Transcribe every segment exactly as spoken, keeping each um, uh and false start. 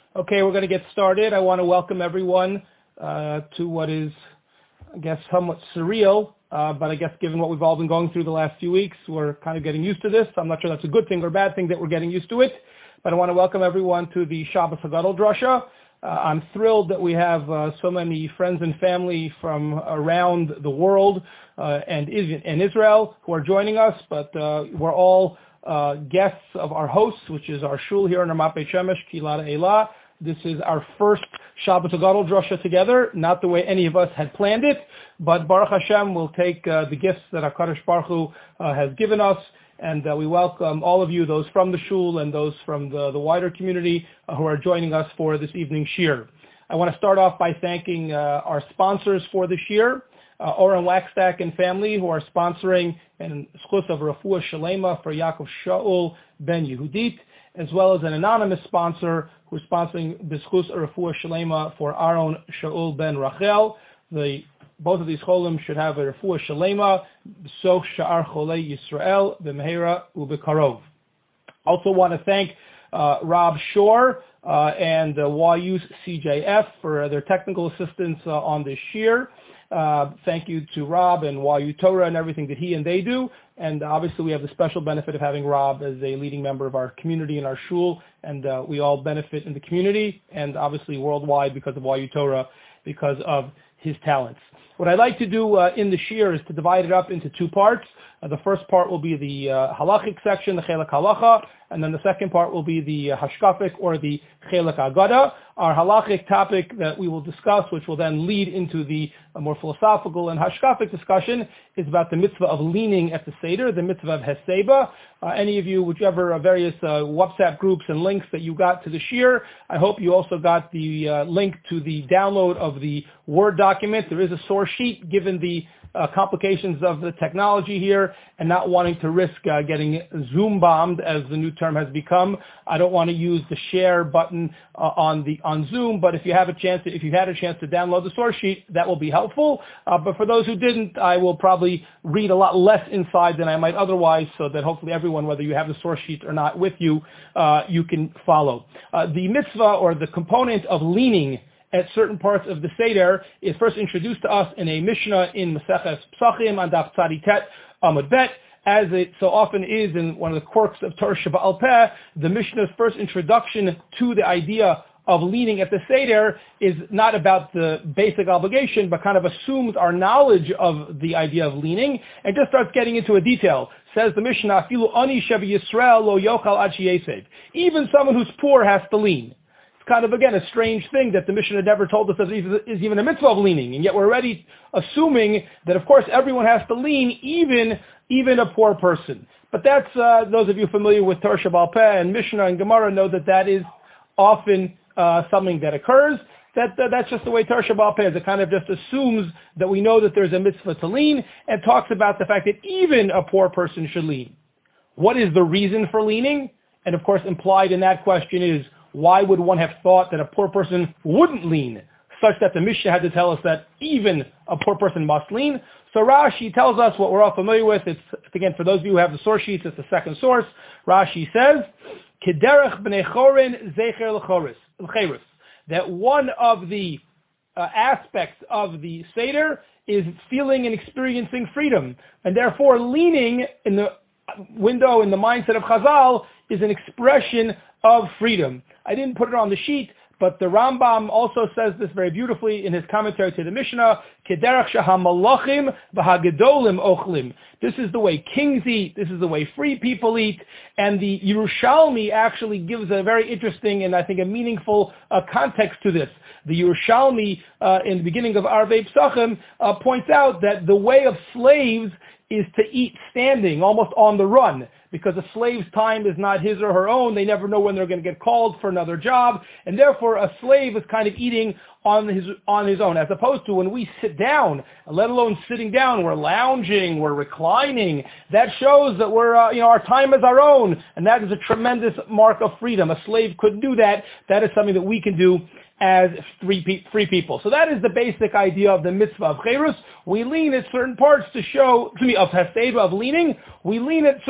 Okay, we're going to get started. I want to welcome everyone uh, to what is, I guess, somewhat surreal, uh, but I guess given what we've all been going through the last few weeks, we're kind of getting used to this. I'm not sure that's a good thing or a bad thing that we're getting used to it, but I want to welcome everyone to the Shabbos Hagadol Drasha. Uh, I'm thrilled that we have uh, so many friends and family from around the world uh, and in Israel who are joining us, but uh, we're all uh, guests of our hosts, which is our shul here in Ramat Beit Shemesh, Kilat Eilah. This is our first Shabbos Hagadol Drasha together, not the way any of us had planned it, but Baruch Hashem will take uh, the gifts that HaKadosh Baruch Hu uh, has given us, and uh, we welcome all of you, those from the shul and those from the, the wider community uh, who are joining us for this evening's shir. I want to start off by thanking uh, our sponsors for this year, uh, Oren Waxstack and family, who are sponsoring an schus of Refuah Shalema for Yaakov Shaul ben Yehudit, as well as an anonymous sponsor who's sponsoring B'schus Refuah Shalema for Aaron Shaul ben Rachel. The both of these cholim should have a Refuah Shalema, Soch Sha'ar Cholei Yisrael, B'mehera U'Bekarov. Also want to thank uh, Rob Shore uh, and uh, Y U's C J F for uh, their technical assistance uh, on this year. Uh, thank you to Rob and Y U Torah and everything that he and they do. And obviously we have the special benefit of having Rob as a leading member of our community and our shul. And uh, we all benefit in the community and obviously worldwide because of Y U Torah, because of his talents. What I'd like to do uh, in the shir is to divide it up into two parts. Uh, the first part will be the uh, halachic section, the chelak halacha, and then the second part will be the uh, hashkafik or the chelak agada. Our halachic topic that we will discuss, which will then lead into the uh, more philosophical and hashkafic discussion, is about the mitzvah of leaning at the seder, the mitzvah of heseba. Uh, any of you, whichever uh, various uh, WhatsApp groups and links that you got to the shir, I hope you also got the uh, link to the download of the Word document. There is a source sheet given the Uh, complications of the technology here and not wanting to risk uh, getting Zoom bombed, as the new term has become. I don't want to use the share button uh, on the on Zoom, but if you have a chance, to, if you had a chance to download the source sheet, that will be helpful. Uh, but for those who didn't, I will probably read a lot less inside than I might otherwise, so that hopefully everyone, whether you have the source sheet or not with you, uh, you can follow. Uh, the mitzvah or the component of leaning at certain parts of the Seder is first introduced to us in a Mishnah in Maseches Psachim on Daf Tzadi Tet Amud Bet. As it so often is in one of the quirks of Torah Sheba'al Peh, the Mishnah's first introduction to the idea of leaning at the Seder is not about the basic obligation, but kind of assumes our knowledge of the idea of leaning and just starts getting into a detail. Says the Mishnah, Afilu ani shebi Yisrael lo yochal ad sheyesev. Even someone who's poor has to lean. Kind of, again, a strange thing that the Mishnah never told us that is even a mitzvah of leaning, and yet we're already assuming that, of course, everyone has to lean, even even a poor person. But that's, uh, those of you familiar with Torah Sheba'al Peh and Mishnah and Gemara know that that is often uh, something that occurs. That, that That's just the way Torah Sheba'al Peh is. It kind of just assumes that we know that there's a mitzvah to lean and talks about the fact that even a poor person should lean. What is the reason for leaning? And, of course, implied in that question is, why would one have thought that a poor person wouldn't lean, such that the Mishnah had to tell us that even a poor person must lean? So Rashi tells us what we're all familiar with. It's, again, for those of you who have the source sheets, it's the second source. Rashi says, Kederech b'nei chorin zecher l'cheres, that one of the uh, aspects of the Seder is feeling and experiencing freedom, and therefore leaning in the window, in the mindset of Chazal, is an expression of freedom. I didn't put it on the sheet, but the Rambam also says this very beautifully in his commentary to the Mishnah, Kederach shahamalachim v'hagedolim ochlim. This is the way kings eat, this is the way free people eat, and the Yerushalmi actually gives a very interesting and I think a meaningful uh, context to this. The Yerushalmi, uh, in the beginning of Arvei Psachim, uh, points out that the way of slaves is to eat standing, almost on the run, because a slave's time is not his or her own. They never know when they're going to get called for another job, and therefore a slave is kind of eating on his on his own, as opposed to when we sit down, let alone sitting down, we're lounging, we're reclining. That shows that we're, uh, you know, our time is our own, and that is a tremendous mark of freedom. A slave couldn't do that. That is something that we can do as free, pe- free people. So that is the basic idea of the mitzvah of cherus. We lean at certain parts to show, to me, of heseda, of leaning. We lean at certain parts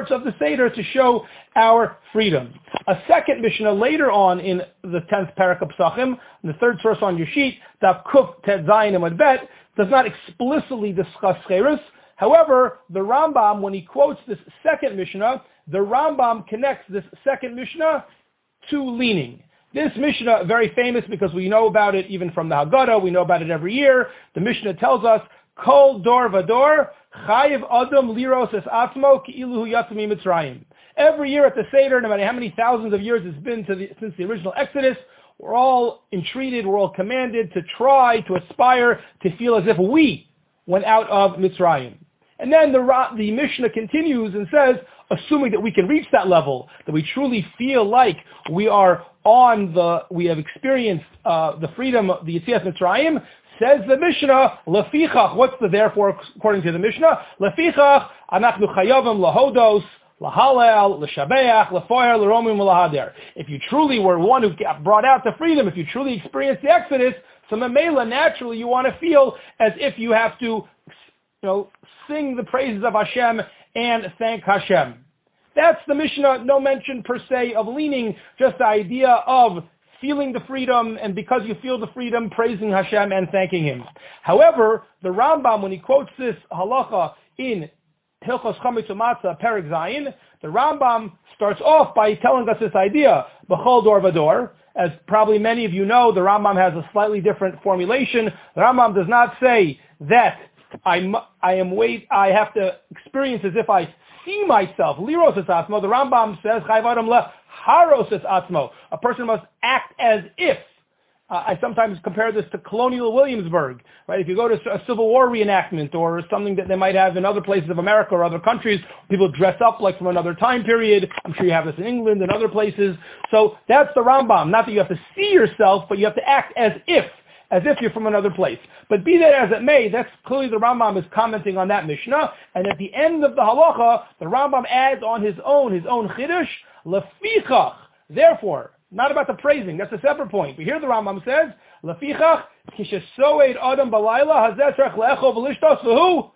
parts of the Seder to show our freedom. A second Mishnah later on in the tenth parak of Pesachim, the third source on your sheet, Daf Kuf Tet Zayin Amud Bet, does not explicitly discuss Cheirus. However, the Rambam, when he quotes this second Mishnah, the Rambam connects this second Mishnah to leaning. This Mishnah, very famous because we know about it even from the Haggadah, we know about it every year. The Mishnah tells us, Kol dor vador, chayiv adam liros es atzmo ki'ilu yatzmi mitzrayim. Every year at the Seder, no matter how many thousands of years it's been to the, since the original Exodus, we're all entreated, we're all commanded to try, to aspire, to feel as if we went out of Mitzrayim. And then the, the Mishnah continues and says, assuming that we can reach that level, that we truly feel like we are on the, we have experienced uh, the freedom of the Yetzias Mitzrayim, says the Mishnah, lefichach, what's the therefore according to the Mishnah? Lefichach, anachnu chayavim lahodos, lahalel, l'shabeach, lefoyer, l'romim, lahader. If you truly were one who got brought out to freedom, if you truly experienced the Exodus, so memela, naturally you want to feel as if you have to, you know, sing the praises of Hashem and thank Hashem. That's the Mishnah, no mention per se of leaning, just the idea of feeling the freedom, and because you feel the freedom, praising Hashem and thanking Him. However, the Rambam, when he quotes this halacha in Hilchos Chametz U'Matzah, Perek Zayin, the Rambam starts off by telling us this idea, B'chol dor vador. As probably many of you know, the Rambam has a slightly different formulation. The Rambam does not say that I'm, I am wait, I have to experience as if I see myself. Liros es atzmo. The Rambam says, Chayv adam le haros es atzmo. A person must act as if. Uh, I sometimes compare this to colonial Williamsburg, right? If you go to a Civil War reenactment or something that they might have in other places of America or other countries, people dress up like from another time period. I'm sure you have this in England and other places. So that's the Rambam. Not that you have to see yourself, but you have to act as if. As if you're from another place. But be that as it may, that's clearly the Rambam is commenting on that Mishnah. And at the end of the halacha, the Rambam adds on his own, his own chiddush, lefichach. Therefore, not about the praising, that's a separate point. But here the Rambam says, lefichach, kishesoed adam balayla hazetrach le'echov v'lishtos v'hu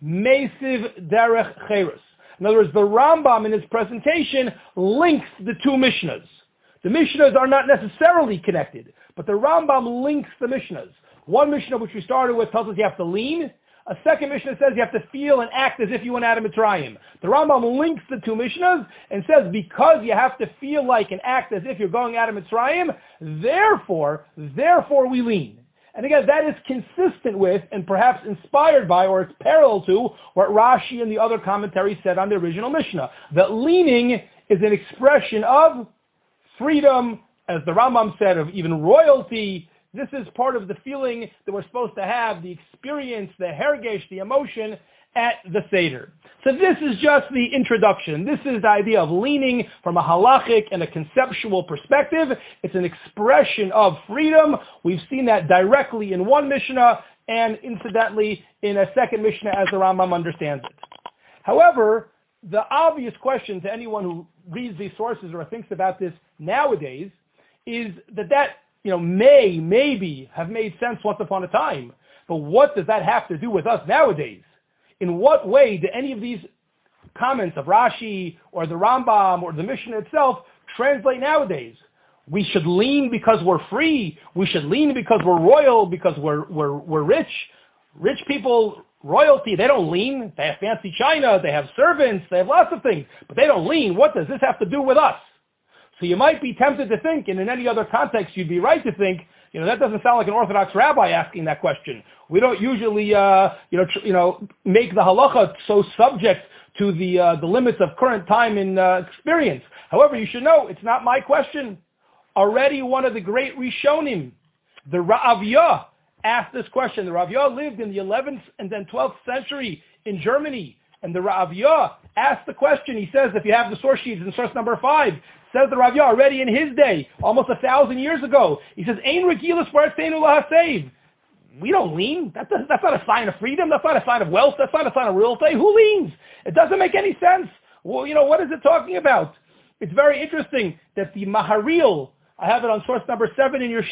mesiv derech cheirus. In other words, the Rambam in his presentation links the two Mishnahs. The Mishnahs are not necessarily connected, but the Rambam links the Mishnahs. One Mishnah, which we started with, tells us you have to lean. A second Mishnah says you have to feel and act as if you went out of Mitzrayim. The Rambam links the two Mishnahs and says because you have to feel like and act as if you're going out of Mitzrayim, therefore, therefore we lean. And again, that is consistent with and perhaps inspired by, or it's parallel to, what Rashi and the other commentaries said on the original Mishnah. That leaning is an expression of freedom, as the Rambam said, of even royalty. This is part of the feeling that we're supposed to have, the experience, the hergesh, the emotion at the Seder. So this is just the introduction. This is the idea of leaning from a halachic and a conceptual perspective. It's an expression of freedom. We've seen that directly in one Mishnah and incidentally in a second Mishnah as the Rambam understands it. However, the obvious question to anyone who reads these sources or thinks about this nowadays is that that, you know, may, maybe have made sense once upon a time. But what does that have to do with us nowadays? In what way do any of these comments of Rashi or the Rambam or the Mishnah itself translate nowadays? We should lean because we're free. We should lean because we're royal, because we're, we're, we're rich. Rich people, royalty, they don't lean. They have fancy china, they have servants, they have lots of things, but they don't lean. What does this have to do with us? So you might be tempted to think, and in any other context you'd be right to think, you know, that doesn't sound like an Orthodox rabbi asking that question. We don't usually, uh, you know, tr- you know, make the halacha so subject to the uh, the limits of current time and uh, experience. However, you should know, it's not my question. Already one of the great Rishonim, the Ra'aviyah, asked this question. The Ra'aviyah lived in the eleventh and then twelfth century in Germany. And the Ra'aviyah asked the question. He says, if you have the source sheets in source number five, says the Ra'aviyah already in his day, almost a thousand years ago. He says, Ein regilas v'artzeinu lahasev. We don't lean. That does, that's not a sign of freedom. That's not a sign of wealth. That's not a sign of royalty. Who leans? It doesn't make any sense. Well, you know, what is it talking about? It's very interesting that the Maharil, I have it on source number seven in your sheet,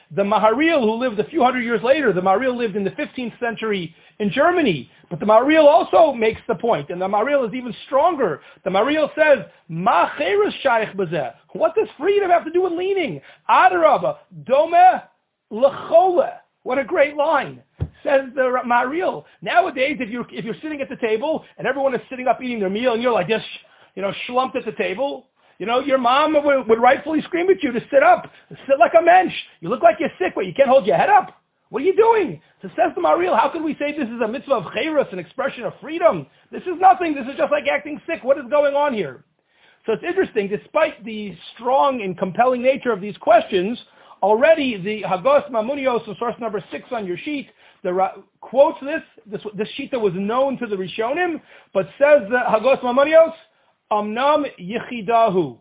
The Maharil, who lived a few hundred years later, the Maharil lived in the fifteenth century in Germany, but the Maharil also makes the point, and the Maharil is even stronger. The Maharil says, Ma cheres shaykh bazeh. What does freedom have to do with leaning? Adarabah, dome lechole. What a great line. Says the Maharil. Nowadays, if you're, if you're sitting at the table, and everyone is sitting up eating their meal, and you're like this, you know, schlumped at the table, you know, your mom would, would rightfully scream at you to sit up. Sit like a mensch. You look like you're sick, but you can't hold your head up. What are you doing? So says the Maharil, how can we say this is a mitzvah of chayrus, an expression of freedom? This is nothing. This is just like acting sick. What is going on here? So it's interesting, despite the strong and compelling nature of these questions, already the Hagos Mamunios, source number six on your sheet, the, quotes this. This, this sheet that was known to the Rishonim, but says the Hagos Mamunios, Amnam Yechidahu.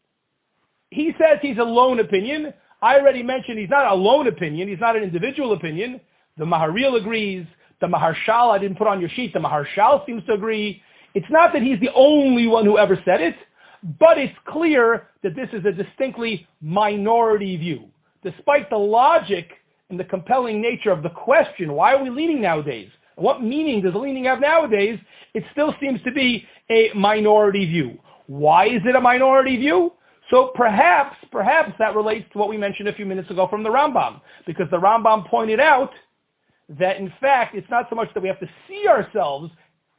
He says he's a lone opinion. I already mentioned he's not a lone opinion. He's not an individual opinion. The Maharil agrees. The Maharshal, I didn't put on your sheet. The Maharshal seems to agree. It's not that he's the only one who ever said it, but it's clear that this is a distinctly minority view. Despite the logic and the compelling nature of the question, why are we leaning nowadays? What meaning does leaning have nowadays? It still seems to be a minority view. Why is it a minority view? So perhaps, perhaps that relates to what we mentioned a few minutes ago from the Rambam, because the Rambam pointed out that in fact it's not so much that we have to see ourselves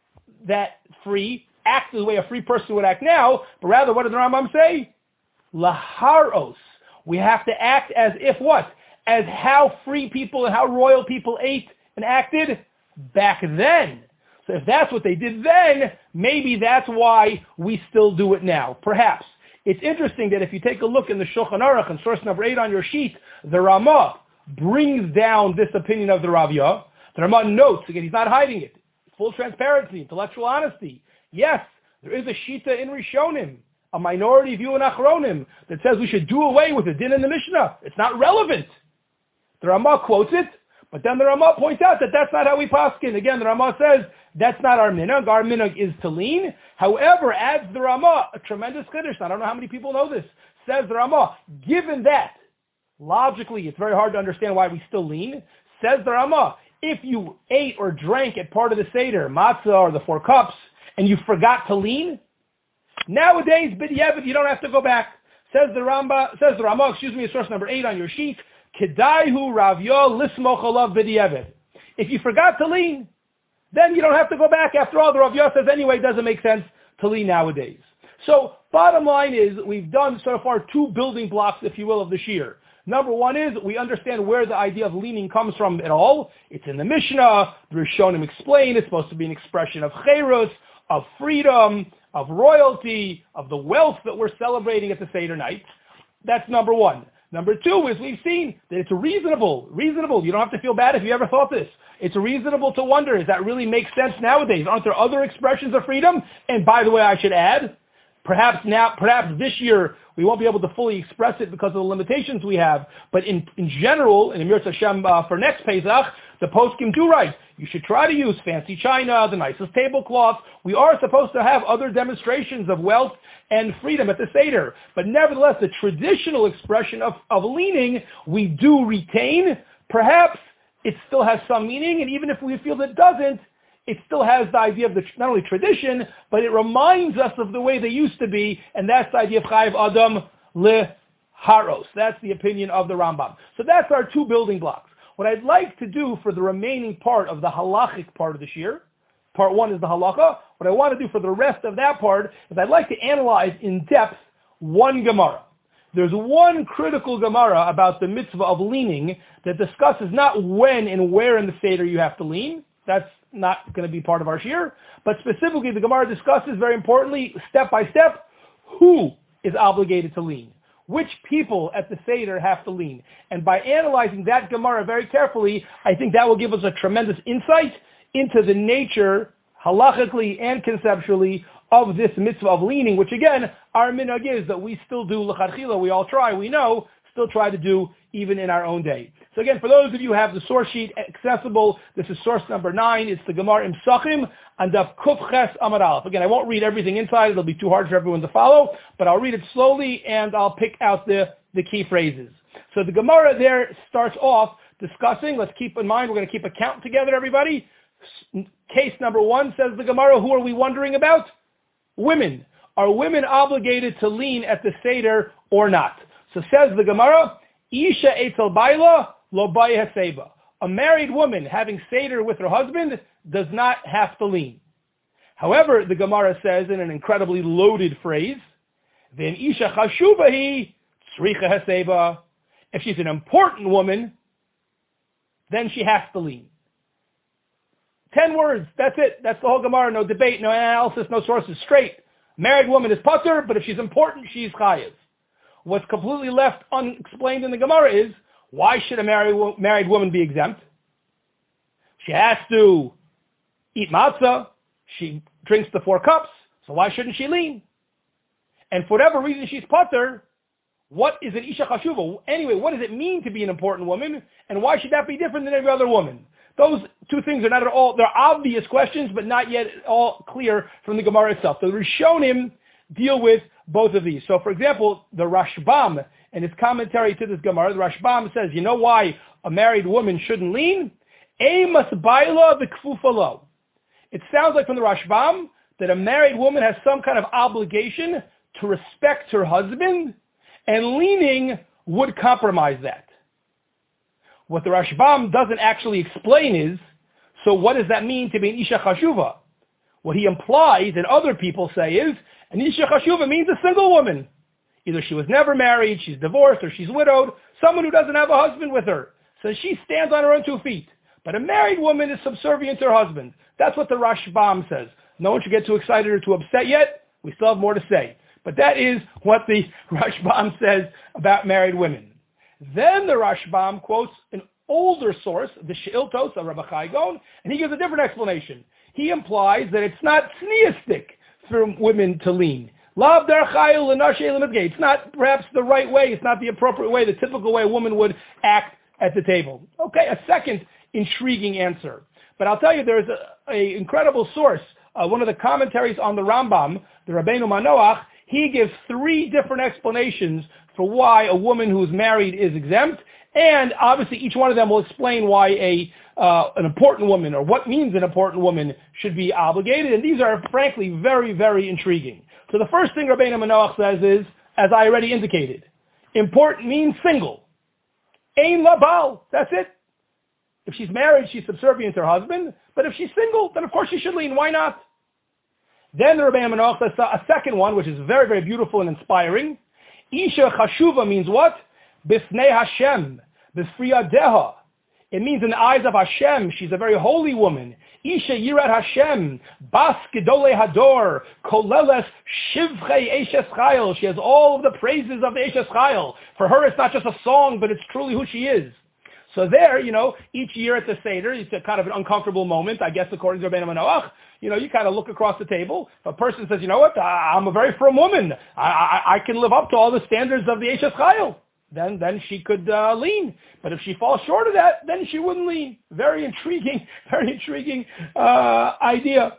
that free, act the way a free person would act now, but rather what did the Rambam say? Laharos. We have to act as if what? As how free people and how royal people ate and acted back then. So if that's what they did then, maybe that's why we still do it now. Perhaps. It's interesting that if you take a look in the Shulchan Aruch and source number eight on your sheet, the Ramah brings down this opinion of the Ravya. The Ramah notes, again, he's not hiding it. Full transparency, intellectual honesty. Yes, there is a Shita in Rishonim, a minority view in Achronim, that says we should do away with the din in the Mishnah. It's not relevant. The Ramah quotes it, but then the Ramah points out that that's not how we paskin. Again, the Ramah says that's not our minhag. Our minhag is to lean. However, adds the Ramah, a tremendous chiddush. I don't know how many people know this. Says the Ramah, given that, logically, it's very hard to understand why we still lean. Says the Ramah, if you ate or drank at part of the Seder, matzah or the four cups, and you forgot to lean, nowadays, b'diavad, you don't have to go back. Says the Rambam, says the Ramah, excuse me, source number eight on your sheet, Kedaihu Ravyo Lismoch Alav B'diavad. If you forgot to lean, then you don't have to go back. After all, the Ravyo says anyway, it doesn't make sense to lean nowadays. So, bottom line is, we've done so far two building blocks, if you will, of the Shir. Number one is, we understand where the idea of leaning comes from at all. It's in the Mishnah. The Rishonim explain it's supposed to be an expression of chayrus, of freedom, of royalty, of the wealth that we're celebrating at the Seder night. That's number one. Number two is we've seen that it's reasonable, reasonable. You don't have to feel bad if you ever thought this. It's reasonable to wonder, does that really make sense nowadays? Aren't there other expressions of freedom? And by the way, I should add, perhaps now, perhaps this year, we won't be able to fully express it because of the limitations we have. But in, in general, in Emir Hashem uh, for next Pesach, the poskim do right. You should try to use fancy china, the nicest tablecloth. We are supposed to have other demonstrations of wealth and freedom at the Seder. But nevertheless, the traditional expression of, of leaning, we do retain. Perhaps it still has some meaning, and even if we feel that it doesn't, it still has the idea of the not only tradition, but it reminds us of the way they used to be, and that's the idea of Chayiv Adam Leharos. That's the opinion of the Rambam. So that's our two building blocks. What I'd like to do for the remaining part of the halachic part of the shir, part one is the halacha. What I want to do for the rest of that part is I'd like to analyze in depth one Gemara. There's one critical Gemara about the mitzvah of leaning that discusses not when and where in the Seder you have to lean. That's not going to be part of our shir. But specifically, the Gemara discusses, very importantly, step by step, who is obligated to lean. Which people at the Seder have to lean. And by analyzing that Gemara very carefully, I think that will give us a tremendous insight into the nature, halachically and conceptually, of this mitzvah of leaning, which again, our minhag is that we still do l'chadchila, we all try, we know, still try to do even in our own day. So again, for those of you who have the source sheet accessible, this is source number nine. It's the Gemara in Psachim and Daf Kuf Ches Amar Aleph. Again, I won't read everything inside. It'll be too hard for everyone to follow, but I'll read it slowly and I'll pick out the, the key phrases. So So the Gemara there starts off discussing, let's keep in mind, we're going to keep a count together, everybody. Case number one, says the Gemara, who are we wondering about? Women. Are women obligated to lean at the Seder or not? So says the Gemara, Isha etzel baila lo baya haseba. A married woman having Seder with her husband does not have to lean. However, the Gemara says in an incredibly loaded phrase, Then Isha chashuvahi tzricha haseba. If she's an important woman, then she has to lean. Ten words, that's it. That's the whole Gemara. No debate, no analysis, no sources. Straight. Married woman is patur, but if she's important, she's chayiv. What's completely left unexplained in the Gemara is, why should a married, married woman be exempt? She has to eat matzah. She drinks the four cups. So why shouldn't she lean? And for whatever reason she's patur, what is an isha chashuva? Anyway, what does it mean to be an important woman? And why should that be different than every other woman? Those two things are not at all, they're obvious questions, but not yet all clear from the Gemara itself. So the Rishonim deal with both of these. So for example, the Rashbam, in his commentary to this Gemara, the Rashbam says, you know why a married woman shouldn't lean? Eimas baila v'kfufalo. It sounds like from the Rashbam that a married woman has some kind of obligation to respect her husband, and leaning would compromise that. What the Rashbam doesn't actually explain is, so what does that mean to be an Isha Chashuva? What he implies, and other people say, is an Isha Chashuva means a single woman. Either she was never married, she's divorced, or she's widowed, someone who doesn't have a husband with her. So she stands on her own two feet. But a married woman is subservient to her husband. That's what the Rashbam says. No one should get too excited or too upset yet. We still have more to say. But that is what the Rashbam says about married women. Then the Rashbam quotes an older source, the She'iltos of Rabbi Chai Gaon, and he gives a different explanation. He implies that it's not sneistic for women to lean. It's not perhaps the right way, it's not the appropriate way, the typical way a woman would act at the table. Okay, a second intriguing answer. But I'll tell you, there's an incredible source, uh, one of the commentaries on the Rambam, the Rabbeinu Manoach. He gives three different explanations for why a woman who's married is exempt, and obviously each one of them will explain why a uh, an important woman, or what means an important woman, should be obligated, and these are frankly very, very intriguing. So the first thing Rabbeinu Manoach says is, as I already indicated, important means single. Ein labal, that's it. If she's married, she's subservient to her husband, but if she's single, then of course she should lean, why not? Then the Rabbeinu Manoach says a second one, which is very, very beautiful and inspiring. Isha chashuva means what? Bifnei Hashem, b'friyadeha. It means in the eyes of Hashem, she's a very holy woman. Isha yirat Hashem, bas gedolei hador, koleles shivchei eshes chayil. She has all of the praises of the eshes chayil. For her, it's not just a song, but it's truly who she is. So there, you know, each year at the Seder, it's a kind of an uncomfortable moment, I guess, according to Rabbeinu Manoach. You know, you kind of look across the table. If a person says, you know what, I'm a very firm woman. I, I, I can live up to all the standards of the Eshes Chayil. Then, then she could uh, lean. But if she falls short of that, then she wouldn't lean. Very intriguing, very intriguing uh, idea.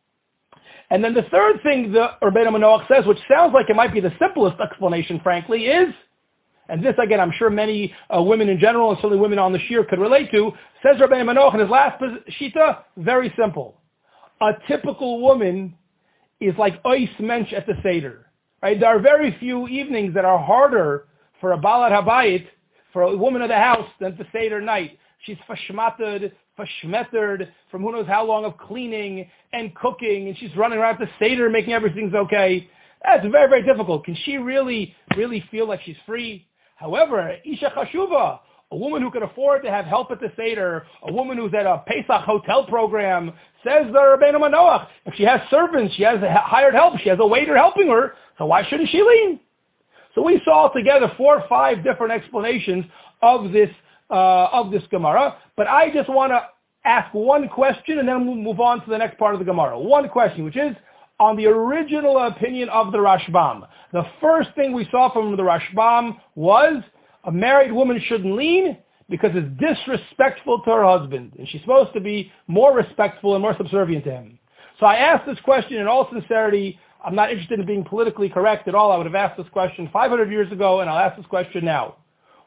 And then the third thing the Rabbeinu Manoach says, which sounds like it might be the simplest explanation, frankly, is, and this, again, I'm sure many uh, women in general, and certainly women on the shir could relate to, says Rabbeinu Manoach in his last shita, very simple. A typical woman is like ois mensch at the Seder. Right? There are very few evenings that are harder for a balat habayit, for a woman of the house, than the Seder night. She's fashmated, fashmettered from who knows how long of cleaning and cooking, and she's running around the Seder making everything's okay. That's very, very difficult. Can she really, really feel like she's free? However, Isha Chashuva, a woman who can afford to have help at the Seder, a woman who's at a Pesach hotel program, says the Rabbeinu Manoach, if she has servants, she has hired help, she has a waiter helping her, so why shouldn't she lean? So we saw together four or five different explanations of this uh, of this Gemara, but I just want to ask one question and then we'll move on to the next part of the Gemara. One question, which is on the original opinion of the Rashbam. The first thing we saw from the Rashbam was a married woman shouldn't lean because it's disrespectful to her husband, and she's supposed to be more respectful and more subservient to him. So I asked this question in all sincerity. I'm not interested in being politically correct at all. I would have asked this question five hundred years ago, and I'll ask this question now.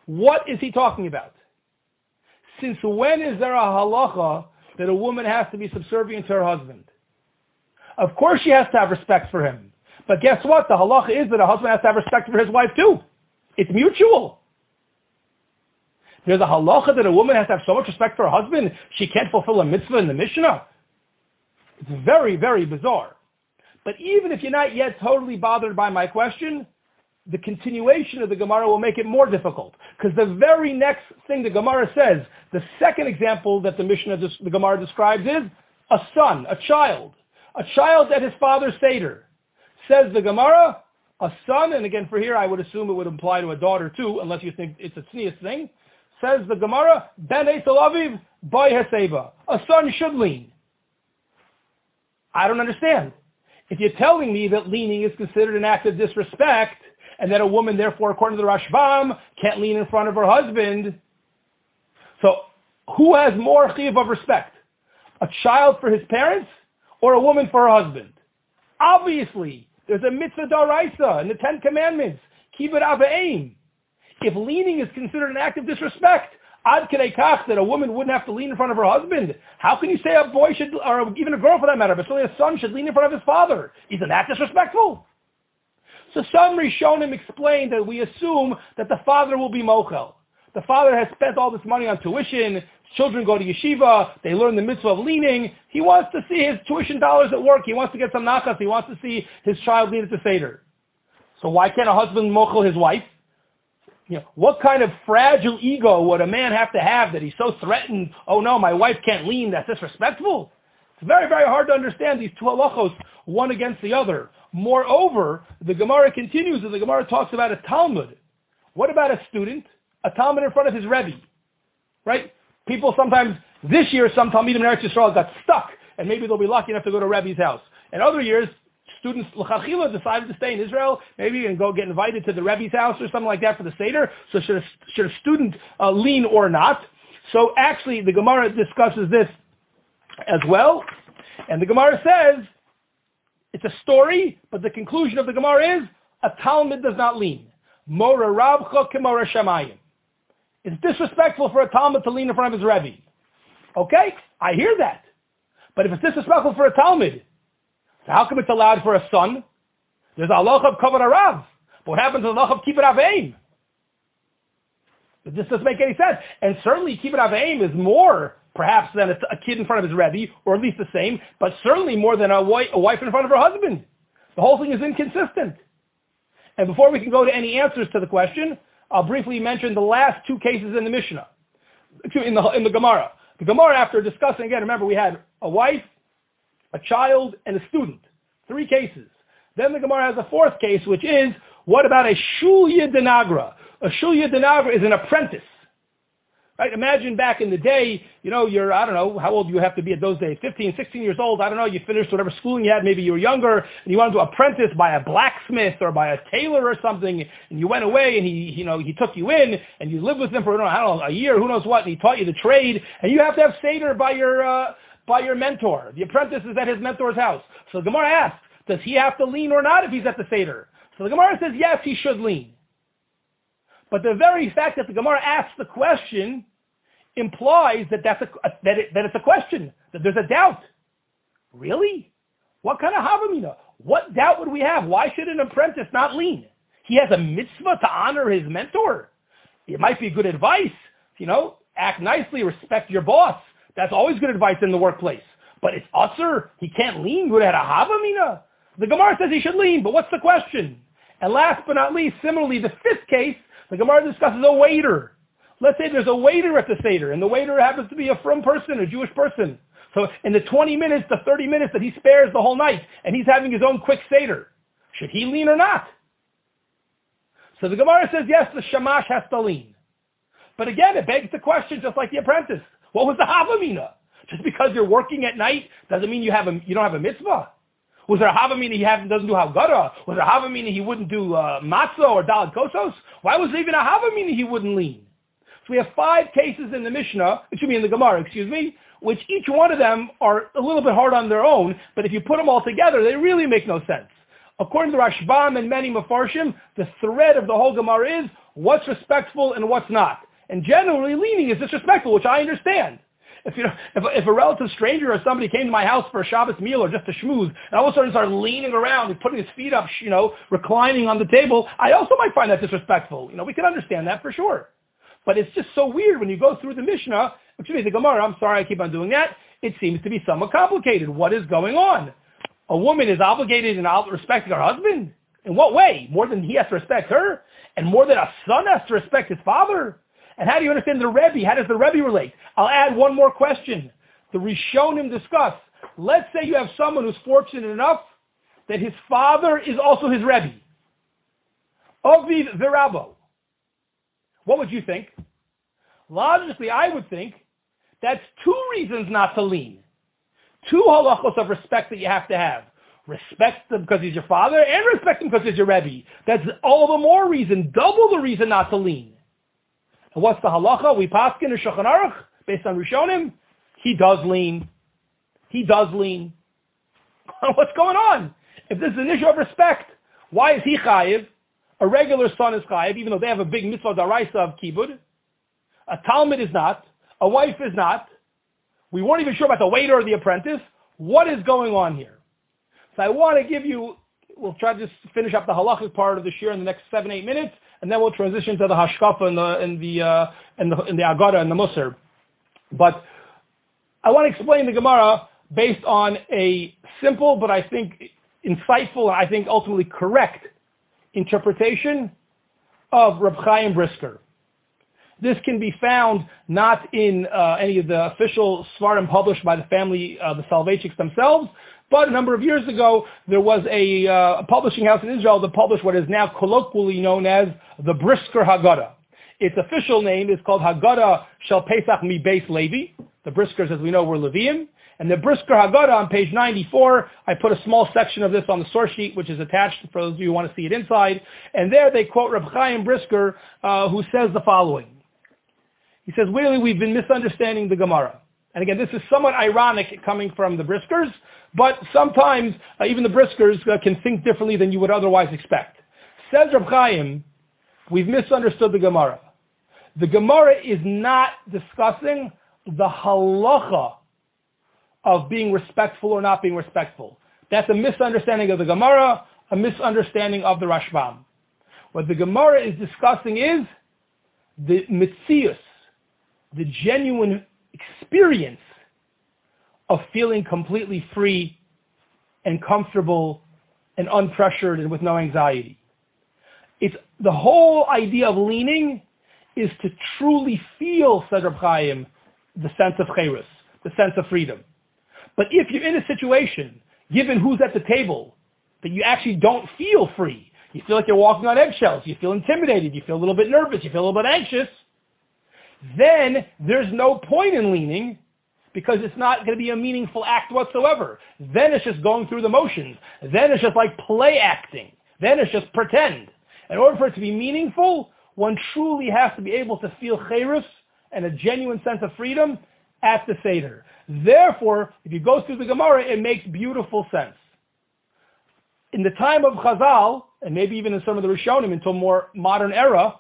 What is he talking about? Since when is there a halacha that a woman has to be subservient to her husband? Of course she has to have respect for him. But guess what? The halacha is that a husband has to have respect for his wife too. It's mutual. There's a halacha that a woman has to have so much respect for her husband, she can't fulfill a mitzvah in the Mishnah. It's very, very bizarre. But even if you're not yet totally bothered by my question, the continuation of the Gemara will make it more difficult. Because the very next thing the Gemara says, the second example that the Mishnah, the Gemara describes is a son, a child. A child at his father's Seder. Says the Gemara, a son, and again for here I would assume it would imply to a daughter too, unless you think it's a tznius thing. Says the Gemara, Ben Eisel Aviv, Boy Haseba. A son should lean. I don't understand. If you're telling me that leaning is considered an act of disrespect, and that a woman, therefore, according to the Rashbam, can't lean in front of her husband, so who has more chiyuv of respect? A child for his parents, or a woman for her husband? Obviously, there's a mitzvah d'oraisa in the Ten Commandments, kibbud av v'eim. If leaning is considered an act of disrespect, ad kedei kach, that a woman wouldn't have to lean in front of her husband, how can you say a boy should, or even a girl for that matter, but certainly a son should lean in front of his father? Isn't that disrespectful? So some Rishonim explained that we assume that the father will be mochel. The father has spent all this money on tuition, children go to yeshiva, they learn the mitzvah of leaning. He wants to see his tuition dollars at work. He wants to get some nachas. He wants to see his child lean at the Seder. So why can't a husband mochel his wife? You know, what kind of fragile ego would a man have to have that he's so threatened, oh no, my wife can't lean, that's disrespectful? It's very, very hard to understand these two halachos, one against the other. Moreover, the Gemara continues, and the Gemara talks about a Talmud. What about a student? A Talmud in front of his Rebbe, right? People sometimes, this year, some Talmidim in Eretz Yisrael got stuck, and maybe they'll be lucky enough to go to Rebbe's house. And other years, students l'chachila decided to stay in Israel, maybe and go get invited to the Rebbe's house or something like that for the Seder. So should a, should a student uh, lean or not? So actually, the Gemara discusses this as well. And the Gemara says, it's a story, but the conclusion of the Gemara is, a Talmud does not lean. Mora Rabcha K'mora Shamayim. It's disrespectful for a Talmud to lean in front of his Rebbe. Okay, I hear that. But if it's disrespectful for a Talmud, so how come it's allowed for a son? There's a halacha of kavod harav. But what happens to the halacha of kibbud av v'eim? This doesn't make any sense. And certainly kibbud av v'eim is more, perhaps, than a, a kid in front of his Rebbe, or at least the same, but certainly more than a wife, a wife in front of her husband. The whole thing is inconsistent. And before we can go to any answers to the question, I'll briefly mention the last two cases in the Mishnah, in the, in the Gemara. The Gemara, after discussing, again, remember we had a wife, a child, and a student. Three cases. Then the Gemara has a fourth case, which is, what about a shulya denagra? A shulya denagra is an apprentice. Right? Imagine back in the day, you know, you're, I don't know, how old you have to be at those days, fifteen, sixteen years old, I don't know, you finished whatever schooling you had, maybe you were younger, and you wanted to apprentice by a blacksmith or by a tailor or something, and you went away and he, you know, he took you in, and you lived with him for, I don't know, a year, who knows what, and he taught you the trade, and you have to have Seder by your, uh, by your mentor. The apprentice is at his mentor's house. So the Gemara asks, does he have to lean or not if he's at the Seder? So the Gemara says, yes, he should lean. But the very fact that the Gemara asks the question implies that that's a, that, it, that it's a question, that there's a doubt. Really? What kind of havamina? What doubt would we have? Why should an apprentice not lean? He has a mitzvah to honor his mentor. It might be good advice. You know, act nicely, respect your boss. That's always good advice in the workplace. But it's usher. He can't lean. Would have a havamina? The Gemara says he should lean, but what's the question? And last but not least, similarly, the fifth case, the Gemara discusses a waiter. Let's say there's a waiter at the Seder, and the waiter happens to be a frum person, a Jewish person. So in the twenty minutes, the thirty minutes that he spares the whole night, and he's having his own quick Seder, should he lean or not? So the Gemara says, yes, the shamash has to lean. But again, it begs the question, just like the apprentice. What was the havamina? Just because you're working at night doesn't mean you have a, you don't have a mitzvah. Was there a havamina he doesn't do Haggadah? Was there a havamina he wouldn't do uh, matzah or dalad kosos? Why was there even a havamina he wouldn't lean? So we have five cases in the Mishnah, excuse me, in the Gemara, excuse me, which each one of them are a little bit hard on their own, but if you put them all together, they really make no sense. According to Rashbam and many Mefarshim, the thread of the whole Gemara is, what's respectful and what's not. And generally, leaning is disrespectful, which I understand. If you know, if, if a relative stranger or somebody came to my house for a Shabbos meal or just a schmooze, and all of a sudden started leaning around and putting his feet up, you know, reclining on the table, I also might find that disrespectful. You know, we can understand that for sure. But it's just so weird when you go through the Mishnah, excuse me, the Gemara, I'm sorry I keep on doing that, it seems to be somewhat complicated. What is going on? A woman is obligated in respecting her husband? In what way? More than he has to respect her? And more than a son has to respect his father? And how do you understand the Rebbe? How does the Rebbe relate? I'll add one more question. The Rishonim discuss. Let's say you have someone who's fortunate enough that his father is also his Rebbe. Aviv Virabo. What would you think? Logically, I would think that's two reasons not to lean. Two halachos of respect that you have to have. Respect him because he's your father and respect him because he's your Rebbe. That's all the more reason, double the reason not to lean. And what's the halacha? We paskin in Shulchan Aruch, based on Rishonim. He does lean. He does lean. What's going on? If this is an issue of respect, why is he chayiv? A regular son is chayiv, even though they have a big mitzvah daraisa of kibud. A talmid is not. A wife is not. We weren't even sure about the waiter or the apprentice. What is going on here? So I want to give you, we'll try to just finish up the halachic part of the shir in the next seven, eight minutes, and then we'll transition to the hashkafa and the and the uh, and the, and the agada and the musar. But I want to explain the Gemara based on a simple, but I think insightful, and I think ultimately correct interpretation of Reb Chaim Brisker. This can be found not in uh, any of the official svarim published by the family, uh, the Soloveitchiks themselves, but a number of years ago, there was a, uh, a publishing house in Israel that published what is now colloquially known as the Brisker Haggadah. Its official name is called Haggadah Shel Pesach Mi Beis Levi. The Briskers, as we know, were Leviim. And the Brisker Haggadah on page ninety-four, I put a small section of this on the source sheet, which is attached for those of you who want to see it inside. And there they quote Reb Chaim Brisker, uh, who says the following. He says, really, we've been misunderstanding the Gemara. And again, this is somewhat ironic coming from the Briskers, but sometimes uh, even the Briskers uh, can think differently than you would otherwise expect. Says Reb Chaim, we've misunderstood the Gemara. The Gemara is not discussing the halacha of being respectful or not being respectful. That's a misunderstanding of the Gemara, a misunderstanding of the Rashbam. What the Gemara is discussing is the mitzius, the genuine experience of feeling completely free and comfortable and unpressured and with no anxiety. It's the whole idea of leaning is to truly feel, said Reb Chaim, the sense of chayrus, the sense of freedom. But if you're in a situation, given who's at the table, that you actually don't feel free, you feel like you're walking on eggshells, you feel intimidated, you feel a little bit nervous, you feel a little bit anxious, then there's no point in leaning because it's not going to be a meaningful act whatsoever. Then it's just going through the motions. Then it's just like play acting. Then it's just pretend. In order for it to be meaningful, one truly has to be able to feel chayrus and a genuine sense of freedom at the Seder. Therefore, if you go through the Gemara, it makes beautiful sense. In the time of Chazal, and maybe even in some of the Rishonim until more modern era,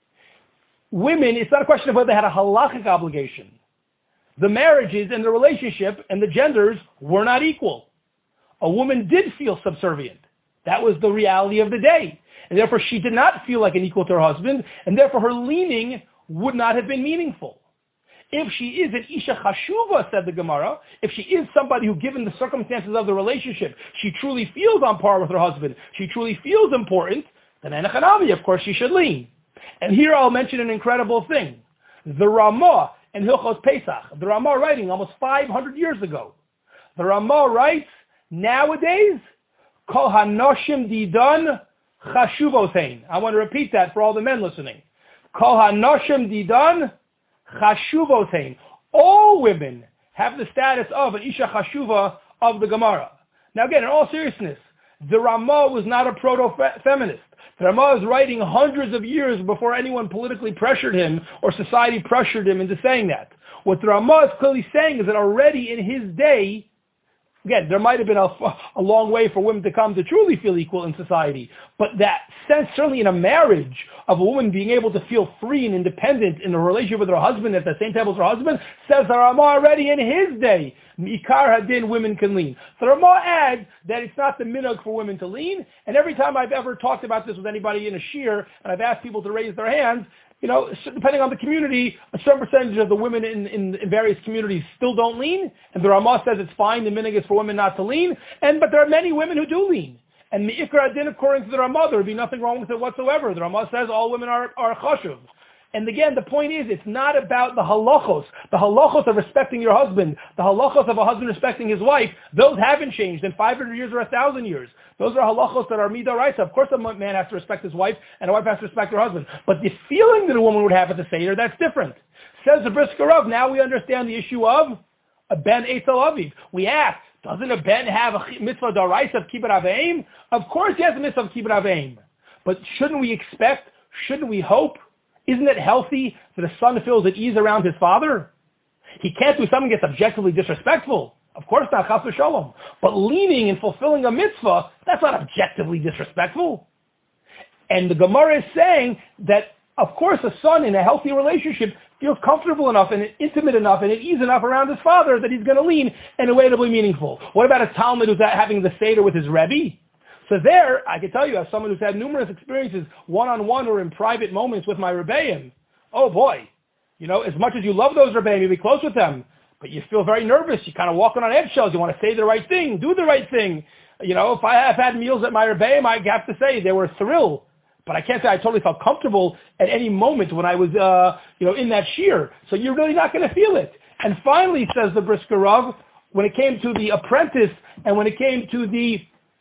women, it's not a question of whether they had a halachic obligation. The marriages and the relationship and the genders were not equal. A woman did feel subservient. That was the reality of the day. And therefore she did not feel like an equal to her husband, and therefore her leaning would not have been meaningful. If she is an Isha Chashuva, said the Gemara, if she is somebody who, given the circumstances of the relationship, she truly feels on par with her husband, she truly feels important, then Enechanavi, of course, she should lean. And here I'll mention an incredible thing. The Ramah in Hilchos Pesach, the Ramah writing almost five hundred years ago, the Ramah writes, nowadays, Kol Hanoshim Didan Chashuvotein. I want to repeat that for all the men listening. Kol Hanoshim Didan Chashuvotein. All women have the status of an Isha Chashuva of the Gemara. Now again, in all seriousness, the Ramah was not a proto-feminist. The Ramah is writing hundreds of years before anyone politically pressured him or society pressured him into saying that. What the Ramah is clearly saying is that already in his day, Again, there might have been a, a long way for women to come to truly feel equal in society, but that sense, certainly in a marriage, of a woman being able to feel free and independent in a relationship with her husband at the same table as her husband, says the Ramah already in his day, Mikar Hadin, women can lean. So the Ramah adds that it's not the minhag for women to lean, and every time I've ever talked about this with anybody in a shir, and I've asked people to raise their hands, you know, depending on the community, a certain percentage of the women in, in, in various communities still don't lean, and the Ramah says it's fine, the minhag is for women not to lean, and but there are many women who do lean. And Me'ikra Adin, according to the Ramah, there would be nothing wrong with it whatsoever. The Ramah says all women are, are chashuv. And again, the point is, it's not about the halachos. The halachos of respecting your husband, the halachos of a husband respecting his wife, those haven't changed in five hundred years or one thousand years. Those are halachos that are midaraisa. Of course a man has to respect his wife, and a wife has to respect her husband. But the feeling that a woman would have at the Seder, that's different. Says the Brisker Rav, now we understand the issue of a ben Eitzel Aviv. We ask, doesn't a ben have a mitzvah daraisa of kibbut aveim? Of course he has a mitzvah of kibbut aveim. But shouldn't we expect, shouldn't we hope, isn't it healthy that a son feels at ease around his father? He can't do something that's objectively disrespectful. Of course not, chas v'shalom. But leaning and fulfilling a mitzvah, that's not objectively disrespectful. And the Gemara is saying that, of course, a son in a healthy relationship feels comfortable enough and intimate enough and at ease enough around his father that he's going to lean in a way that'll be meaningful. What about a Talmud who's having the Seder with his Rebbe? So there, I can tell you, as someone who's had numerous experiences one-on-one or in private moments with my Rebbeim, oh boy, you know, as much as you love those Rebbeim, you be close with them, but you feel very nervous. You're kind of walking on eggshells. You want to say the right thing, do the right thing. You know, if I have had meals at my Rebbeim, I have to say they were a thrill. But I can't say I totally felt comfortable at any moment when I was, uh, you know, in that shir. So you're really not going to feel it. And finally, says the Brisker Rav, when it came to the apprentice and when it came to the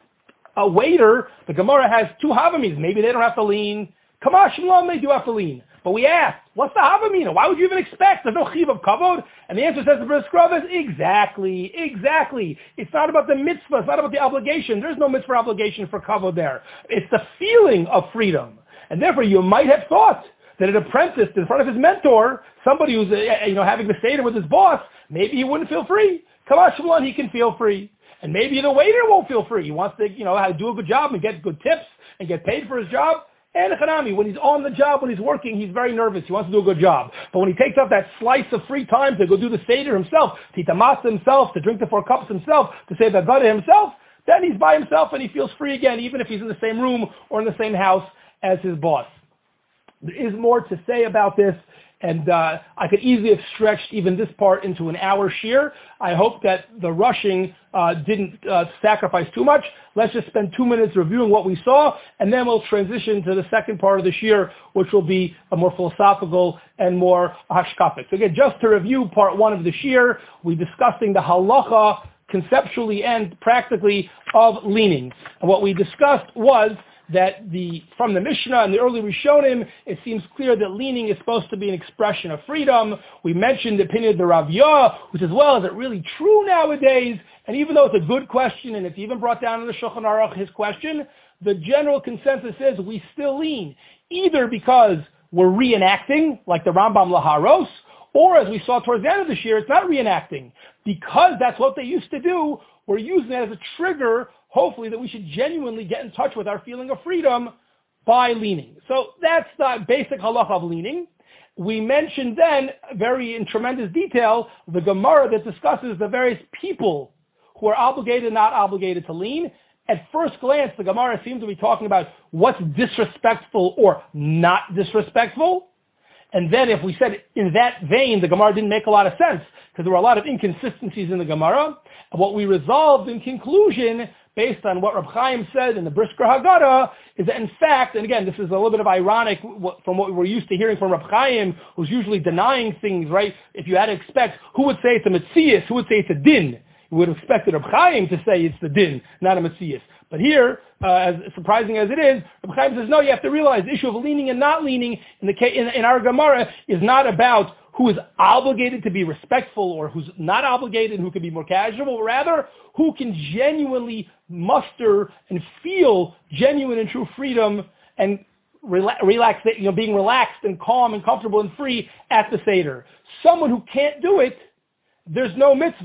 a waiter, the Gemara has two havamis. Maybe they don't have to lean. Kamash Shalom, they do have to lean. But we ask, what's the havamina? Why would you even expect? There's no chiv of kavod. And the answer says the Brisker Rav is exactly, exactly. It's not about the mitzvah. It's not about the obligation. There's no mitzvah obligation for kavod there. It's the feeling of freedom. And therefore, you might have thought that an apprentice in front of his mentor, somebody who's uh, you know having the Seder with his boss, maybe he wouldn't feel free. Kamash Shalom, he can feel free. And maybe the waiter won't feel free. He wants to, you know, do a good job and get good tips and get paid for his job. And Hanami, when he's on the job, when he's working, he's very nervous. He wants to do a good job. But when he takes up that slice of free time to go do the Seder himself, to eat the matzah himself, to drink the four cups himself, to say the Gada himself, then he's by himself and he feels free again, even if he's in the same room or in the same house as his boss. There is more to say about this. And uh, I could easily have stretched even this part into an hour shear. I hope that the rushing uh, didn't uh, sacrifice too much. Let's just spend two minutes reviewing what we saw, and then we'll transition to the second part of the shear, which will be a more philosophical and more hashkafic. So again, just to review part one of the shear, we're discussing the halacha conceptually and practically of leaning. And what we discussed was that the from the Mishnah and the early Rishonim, it seems clear that leaning is supposed to be an expression of freedom. We mentioned the opinion of the Rav Yah, which as well is it really true nowadays? And even though it's a good question, and it's even brought down in the Shulchan Aruch, his question, the general consensus is we still lean, either because we're reenacting, like the Rambam Laharos, or as we saw towards the end of this year, it's not reenacting. Because that's what they used to do, we're using it as a trigger, hopefully, that we should genuinely get in touch with our feeling of freedom by leaning. So that's the basic halacha of leaning. We mentioned then, very in tremendous detail, the Gemara that discusses the various people who are obligated and not obligated to lean. At first glance, the Gemara seems to be talking about what's disrespectful or not disrespectful. And then if we said in that vein, the Gemara didn't make a lot of sense because there were a lot of inconsistencies in the Gemara. And what we resolved in conclusion, based on what Reb Chaim said in the Brisker Haggadah, is that in fact, and again, this is a little bit of ironic from what we were used to hearing from Reb Chaim, who's usually denying things, right? If you had to expect, who would say it's a Metzias, who would say it's a din? You would have expected Reb Chaim to say it's the din, not a Metzias. But here, uh, as surprising as it is, Reb Chaim says, no, you have to realize the issue of leaning and not leaning in, the, in, in our Gemara is not about who is obligated to be respectful or who's not obligated and who can be more casual, rather who can genuinely muster and feel genuine and true freedom and relax, relax you know, being relaxed and calm and comfortable and free at the Seder. Someone who can't do it, there's no mitzvah.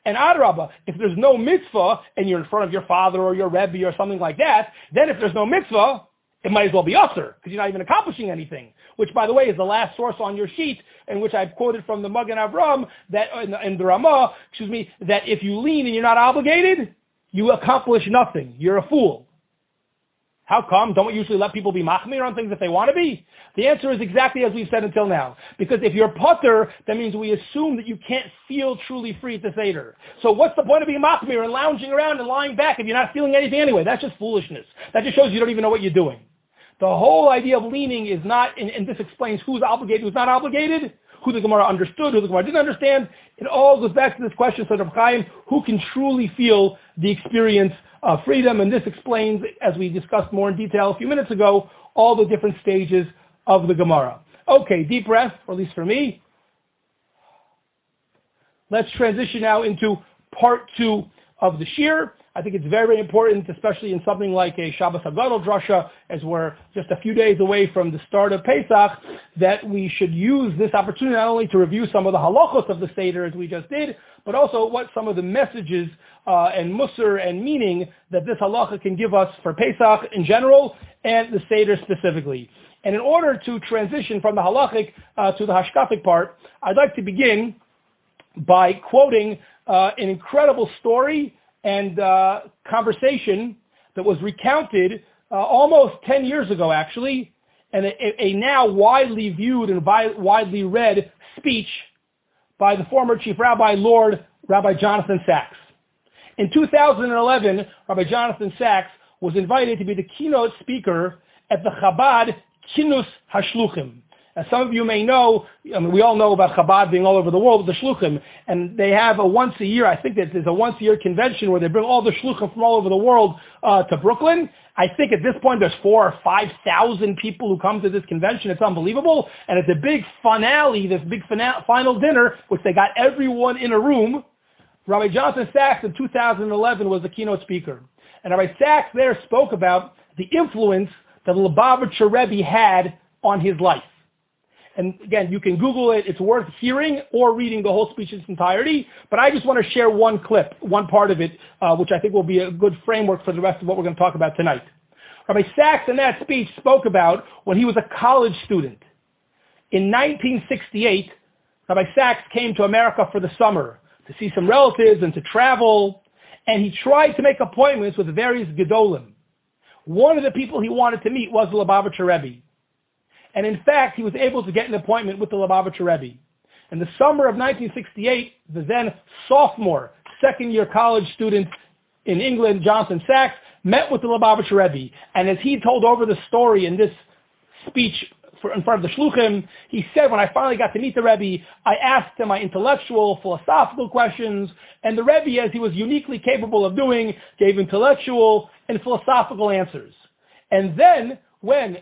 And adrabah, if there's no mitzvah and you're in front of your father or your rebbe or something like that, then if there's no mitzvah, it might as well be usher because you're not even accomplishing anything. Which, by the way, is the last source on your sheet, in which I've quoted from the Magen Avram that in the, in the Ramah, excuse me, that if you lean and you're not obligated, you accomplish nothing. You're a fool. How come? Don't we usually let people be machmir on things if they want to be? The answer is exactly as we've said until now. Because if you're putter, that means we assume that you can't feel truly free at the Seder. So what's the point of being machmir and lounging around and lying back if you're not feeling anything anyway? That's just foolishness. That just shows you don't even know what you're doing. The whole idea of leaning is not, and, and this explains who's obligated, who's not obligated, who the Gemara understood, who the Gemara didn't understand. It all goes back to this question, so Reb Chaim, who can truly feel the experience of freedom? And this explains, as we discussed more in detail a few minutes ago, all the different stages of the Gemara. Okay, deep breath, or at least for me. Let's transition now into part two of the shir. I think it's very, very important, especially in something like a Shabbos Hagadol drasha, as we're just a few days away from the start of Pesach, that we should use this opportunity not only to review some of the halachos of the Seder, as we just did, but also what some of the messages uh, and musar and meaning that this halacha can give us for Pesach in general and the Seder specifically. And in order to transition from the halachic uh, to the hashkafic part, I'd like to begin by quoting uh, an incredible story and uh, conversation that was recounted uh, almost ten years ago, actually, and a, a now widely viewed and vi- widely read speech by the former Chief Rabbi, Lord Rabbi Jonathan Sacks. In two thousand eleven, Rabbi Jonathan Sacks was invited to be the keynote speaker at the Chabad Kinus Hashluchim. As some of you may know, I mean, we all know about Chabad being all over the world with the Shluchim, and they have a once a year, I think that there's a once a year convention where they bring all the Shluchim from all over the world uh, to Brooklyn. I think at this point there's four or five thousand people who come to this convention. It's unbelievable, and it's a big finale, this big fina- final dinner, which they got everyone in a room. Rabbi Jonathan Sacks in two thousand eleven was the keynote speaker, and Rabbi Sacks there spoke about the influence that the Lubavitcher Rebbe had on his life. And again, you can Google it. It's worth hearing or reading the whole speech in its entirety. But I just want to share one clip, one part of it, uh, which I think will be a good framework for the rest of what we're going to talk about tonight. Rabbi Sacks in that speech spoke about when he was a college student. In nineteen sixty-eight, Rabbi Sacks came to America for the summer to see some relatives and to travel. And he tried to make appointments with various Gedolim. One of the people he wanted to meet was the Lubavitcher Rebbe. And in fact, he was able to get an appointment with the Lubavitcher Rebbe. In the summer of nineteen sixty-eight, the then sophomore, second-year college student in England, Jonathan Sacks, met with the Lubavitcher Rebbe. And as he told over the story in this speech for, in front of the Shluchim, he said, when I finally got to meet the Rebbe, I asked him my intellectual, philosophical questions, and the Rebbe, as he was uniquely capable of doing, gave intellectual and philosophical answers. And then, when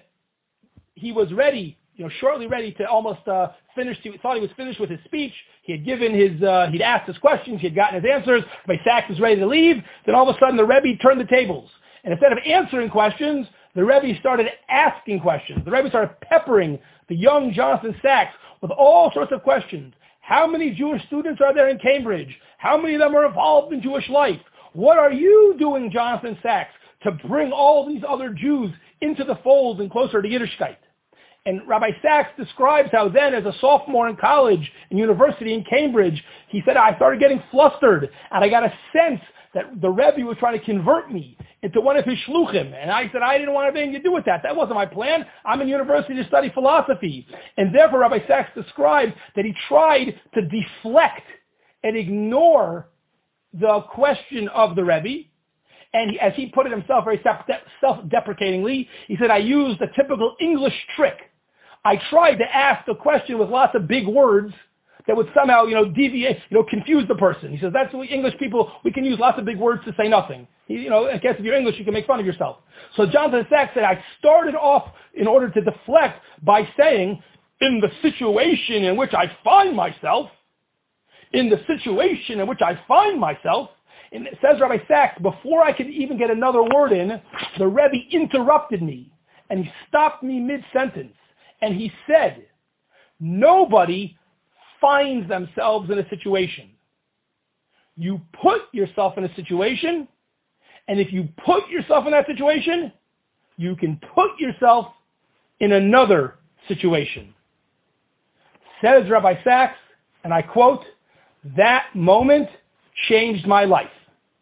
he was ready, you know, shortly ready to almost uh, finish. He thought he was finished with his speech. He had given his, uh, he'd asked his questions. He had gotten his answers. Rabbi Sacks was ready to leave. Then all of a sudden, the Rebbe turned the tables, and instead of answering questions, the Rebbe started asking questions. The Rebbe started peppering the young Jonathan Sacks with all sorts of questions. How many Jewish students are there in Cambridge? How many of them are involved in Jewish life? What are you doing, Jonathan Sacks, to bring all these other Jews into the fold and closer to Yiddishkeit? And Rabbi Sacks describes how then, as a sophomore in college and university in Cambridge, he said, I started getting flustered, and I got a sense that the Rebbe was trying to convert me into one of his shluchim. And I said, I didn't want anything to do with that. That wasn't my plan. I'm in university to study philosophy. And therefore, Rabbi Sacks described that he tried to deflect and ignore the question of the Rebbe. And he, as he put it himself very self-deprecatingly, he said, I used a typical English trick. I tried to ask a question with lots of big words that would somehow, you know, deviate, you know, confuse the person. He says, that's what English people, we can use lots of big words to say nothing. He, you know, I guess if you're English, you can make fun of yourself. So Jonathan Sacks said, I started off in order to deflect by saying, in the situation in which I find myself, in the situation in which I find myself, and it says Rabbi Sacks, before I could even get another word in, the Rebbe interrupted me, and he stopped me mid-sentence, and he said, nobody finds themselves in a situation. You put yourself in a situation, and if you put yourself in that situation, you can put yourself in another situation. Says Rabbi Sachs, and I quote, "That moment changed my life."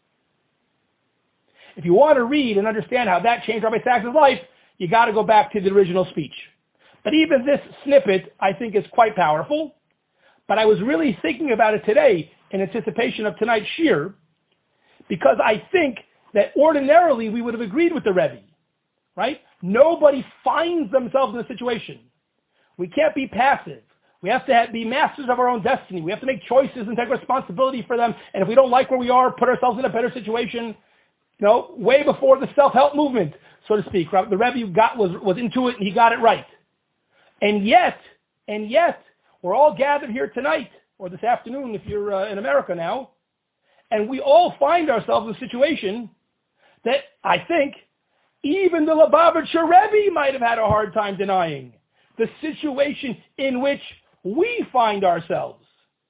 If you want to read and understand how that changed Rabbi Sachs' life, you got to go back to the original speech. But even this snippet, I think, is quite powerful. But I was really thinking about it today in anticipation of tonight's shir, because I think that ordinarily we would have agreed with the Rebbe, right? Nobody finds themselves in a situation. We can't be passive. We have to have, be masters of our own destiny. We have to make choices and take responsibility for them. And if we don't like where we are, put ourselves in a better situation. You know, way before the self-help movement, so to speak. Right? The Rebbe got, was, was into it and he got it right. And yet, and yet, we're all gathered here tonight, or this afternoon if you're uh, in America now, and we all find ourselves in a situation that I think even the Lubavitcher Rebbe might have had a hard time denying. The situation in which we find ourselves.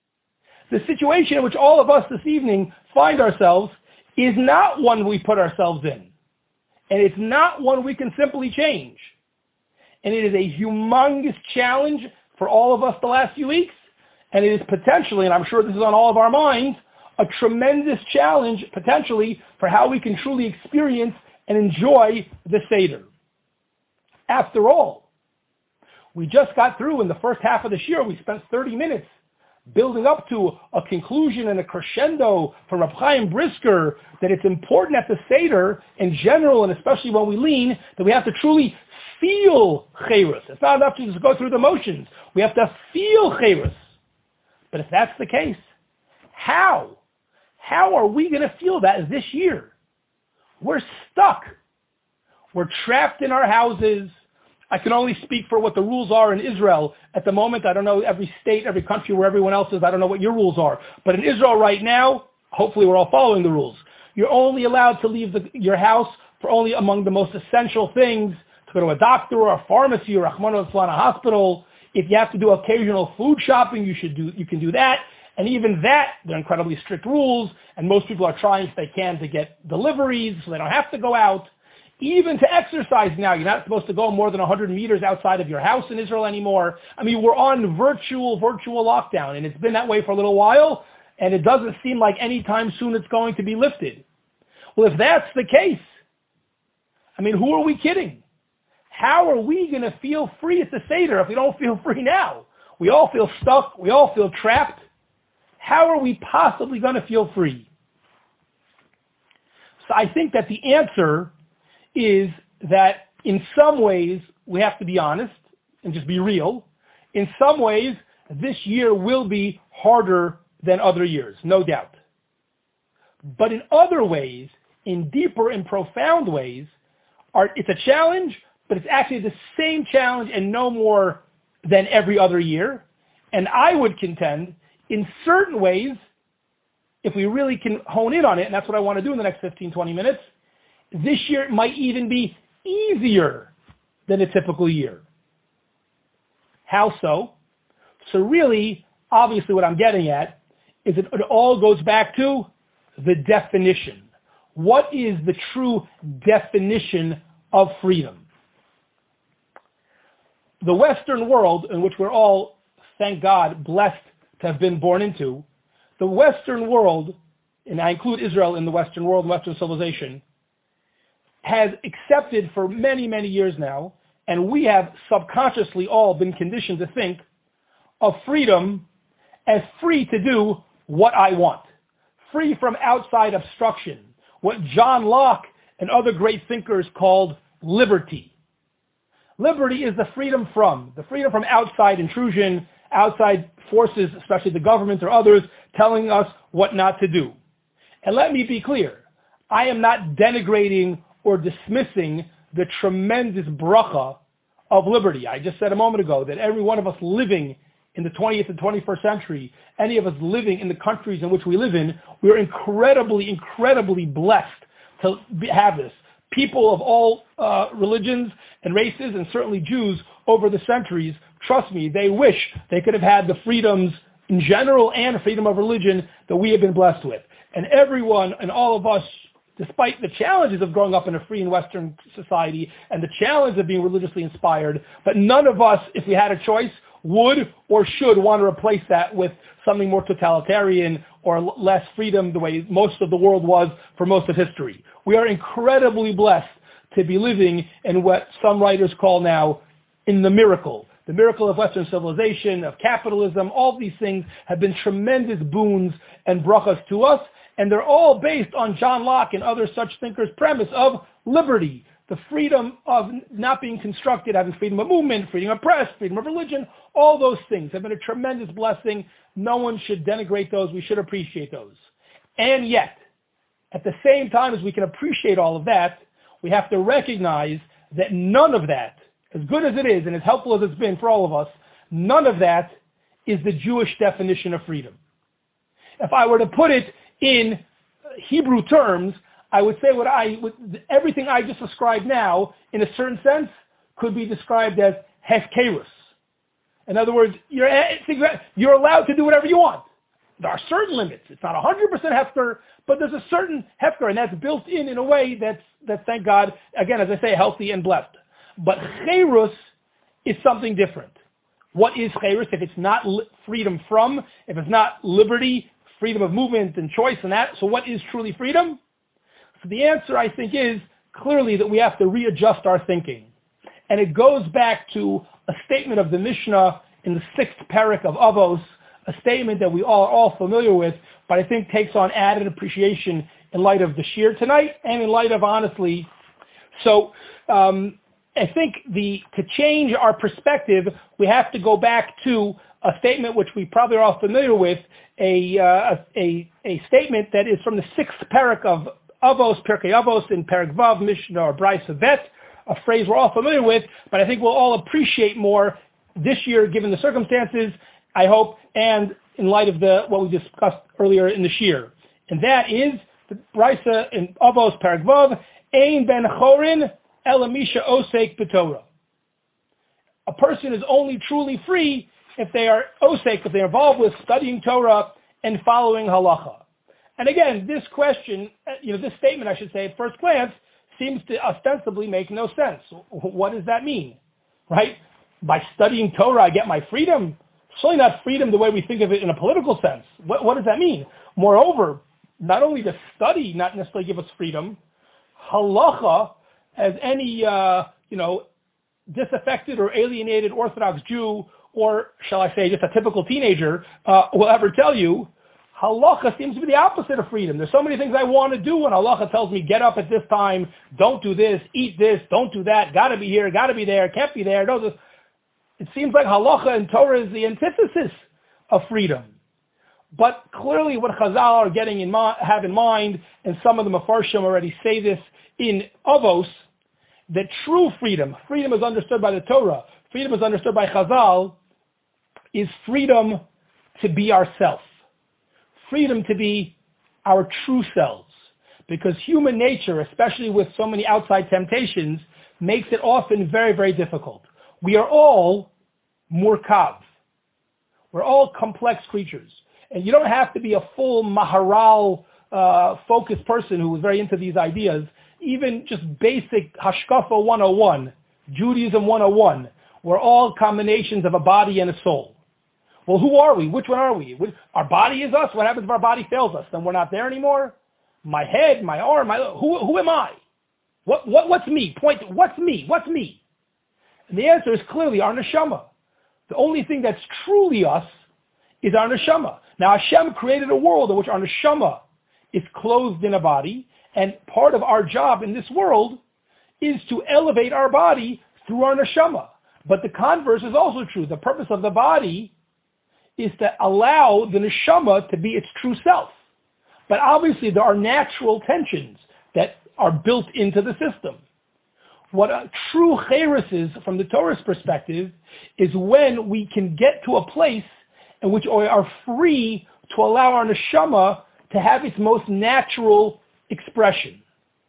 The situation in which all of us this evening find ourselves is not one we put ourselves in. And it's not one we can simply change. And it is a humongous challenge for all of us the last few weeks. And it is potentially, and I'm sure this is on all of our minds, a tremendous challenge potentially for how we can truly experience and enjoy the Seder. After all, we just got through in the first half of this year, we spent thirty minutes building up to a conclusion and a crescendo from Reb Chaim Brisker that it's important at the Seder in general, and especially when we lean, that we have to truly feel Chayrus. It's not enough to just go through the motions. We have to feel Chayrus. But if that's the case, how? How are we going to feel that this year? We're stuck. We're trapped in our houses. I can only speak for what the rules are in Israel. At the moment, I don't know every state, every country where everyone else is. I don't know what your rules are. But in Israel right now, hopefully we're all following the rules. You're only allowed to leave the, your house for only among the most essential things, to go to a doctor or a pharmacy or a Rahmana Litzlan, a hospital. If you have to do occasional food shopping, you should do. You can do that. And even that, they're incredibly strict rules. And most people are trying if they can to get deliveries so they don't have to go out. Even to exercise now, you're not supposed to go more than one hundred meters outside of your house in Israel anymore. I mean, we're on virtual, virtual lockdown, and it's been that way for a little while, and it doesn't seem like anytime soon it's going to be lifted. Well, if that's the case, I mean, who are we kidding? How are we going to feel free at the Seder if we don't feel free now? We all feel stuck. We all feel trapped. How are we possibly going to feel free? So I think that the answer is that in some ways we have to be honest and just be real. In some ways, this year will be harder than other years, no doubt. But in other ways, in deeper and profound ways, are, it's a challenge, but it's actually the same challenge and no more than every other year. And I would contend, in certain ways, if we really can hone in on it, and that's what I want to do in the next fifteen, twenty minutes, this year it might even be easier than a typical year. How so? So really, obviously what I'm getting at is that it all goes back to the definition. What is the true definition of freedom? The Western world, in which we're all, thank God, blessed to have been born into, the Western world, and I include Israel in the Western world, Western civilization, has accepted for many, many years now, and we have subconsciously all been conditioned to think of freedom as free to do what I want, free from outside obstruction, what John Locke and other great thinkers called liberty. Liberty is the freedom from, the freedom from outside intrusion, outside forces, especially the government or others, telling us what not to do. And let me be clear, I am not denigrating or dismissing the tremendous bracha of liberty. I just said a moment ago that every one of us living in the twentieth and twenty-first century, any of us living in the countries in which we live in, we are incredibly, incredibly blessed to be, have this. People of all uh, religions and races, and certainly Jews over the centuries, trust me, they wish they could have had the freedoms in general and freedom of religion that we have been blessed with. And everyone and all of us, despite the challenges of growing up in a free and Western society and the challenge of being religiously inspired, but none of us, if we had a choice, would or should want to replace that with something more totalitarian or less freedom the way most of the world was for most of history. We are incredibly blessed to be living in what some writers call now in the miracle. The miracle of Western civilization, of capitalism, all these things have been tremendous boons and brachas to us, and they're all based on John Locke and other such thinkers' premise of liberty, the freedom of not being constructed, having freedom of movement, freedom of press, freedom of religion. All those things have been a tremendous blessing. No one should denigrate those. We should appreciate those. And yet, at the same time as we can appreciate all of that, we have to recognize that none of that, as good as it is and as helpful as it's been for all of us, none of that is the Jewish definition of freedom. If I were to put it in Hebrew terms, I would say what I, everything I just described now, in a certain sense, could be described as hefkerus. In other words, you're, you're allowed to do whatever you want. There are certain limits. It's not one hundred percent hefker, but there's a certain hefker, and that's built in in a way that's, that's, thank God, again, as I say, healthy and blessed. But cherus is something different. What is cherus if it's not li- freedom from, if it's not liberty, freedom of movement and choice and that? So what is truly freedom? So the answer, I think, is clearly that we have to readjust our thinking. And it goes back to a statement of the Mishnah in the sixth parak of Avos, a statement that we all are all familiar with, but I think takes on added appreciation in light of the shir tonight and in light of, honestly, so um, I think the to change our perspective, we have to go back to a statement which we probably are all familiar with, a uh, a, a statement that is from the sixth parak of Avos, Pirkei Avos, in Parak Vav, Mishnah, or Brisa Vet, a phrase we're all familiar with, but I think we'll all appreciate more this year given the circumstances, I hope, and in light of the what we discussed earlier in the shir. And that is the Brisa in Avos, Parak Vav, Ein ben chorin elamisha osek b'Torah. A person is only truly free if they are osek, if they're involved with studying Torah and following halacha. And again, this question, you know, this statement, I should say, at first glance, seems to ostensibly make no sense. What does that mean, right? By studying Torah, I get my freedom. Certainly not freedom the way we think of it in a political sense. What, what does that mean? Moreover, not only does study not necessarily give us freedom, halacha, as any, uh, you know, disaffected or alienated Orthodox Jew, or shall I say just a typical teenager, uh, will ever tell you, halacha seems to be the opposite of freedom. There's so many things I want to do, and halacha tells me, get up at this time, don't do this, eat this, don't do that, got to be here, got to be there, can't be there. No, it seems like halacha and Torah is the antithesis of freedom. But clearly what Chazal are getting in mi- have in mind, and some of the Mefarshim already say this in Avos, that true freedom, freedom is understood by the Torah, freedom is understood by Chazal, is freedom to be ourself. Freedom to be our true selves. Because human nature, especially with so many outside temptations, makes it often very, very difficult. We are all murkav. We're all complex creatures. And you don't have to be a full Maharal uh, focused person who is very into these ideas. Even just basic Hashkafa one oh one, Judaism one oh one, we're all combinations of a body and a soul. Well, who are we? Which one are we? Our body is us. What happens if our body fails us? Then we're not there anymore? My head, my arm, my who who am I? What what what's me? Point. What's me? What's me? And the answer is clearly our neshama. The only thing that's truly us is our neshama. Now Hashem created a world in which our neshama is clothed in a body, and part of our job in this world is to elevate our body through our neshama. But the converse is also true. The purpose of the body is to allow the neshama to be its true self. But obviously there are natural tensions that are built into the system. What a true cherus is, from the Torah's perspective, is when we can get to a place in which we are free to allow our neshama to have its most natural expression.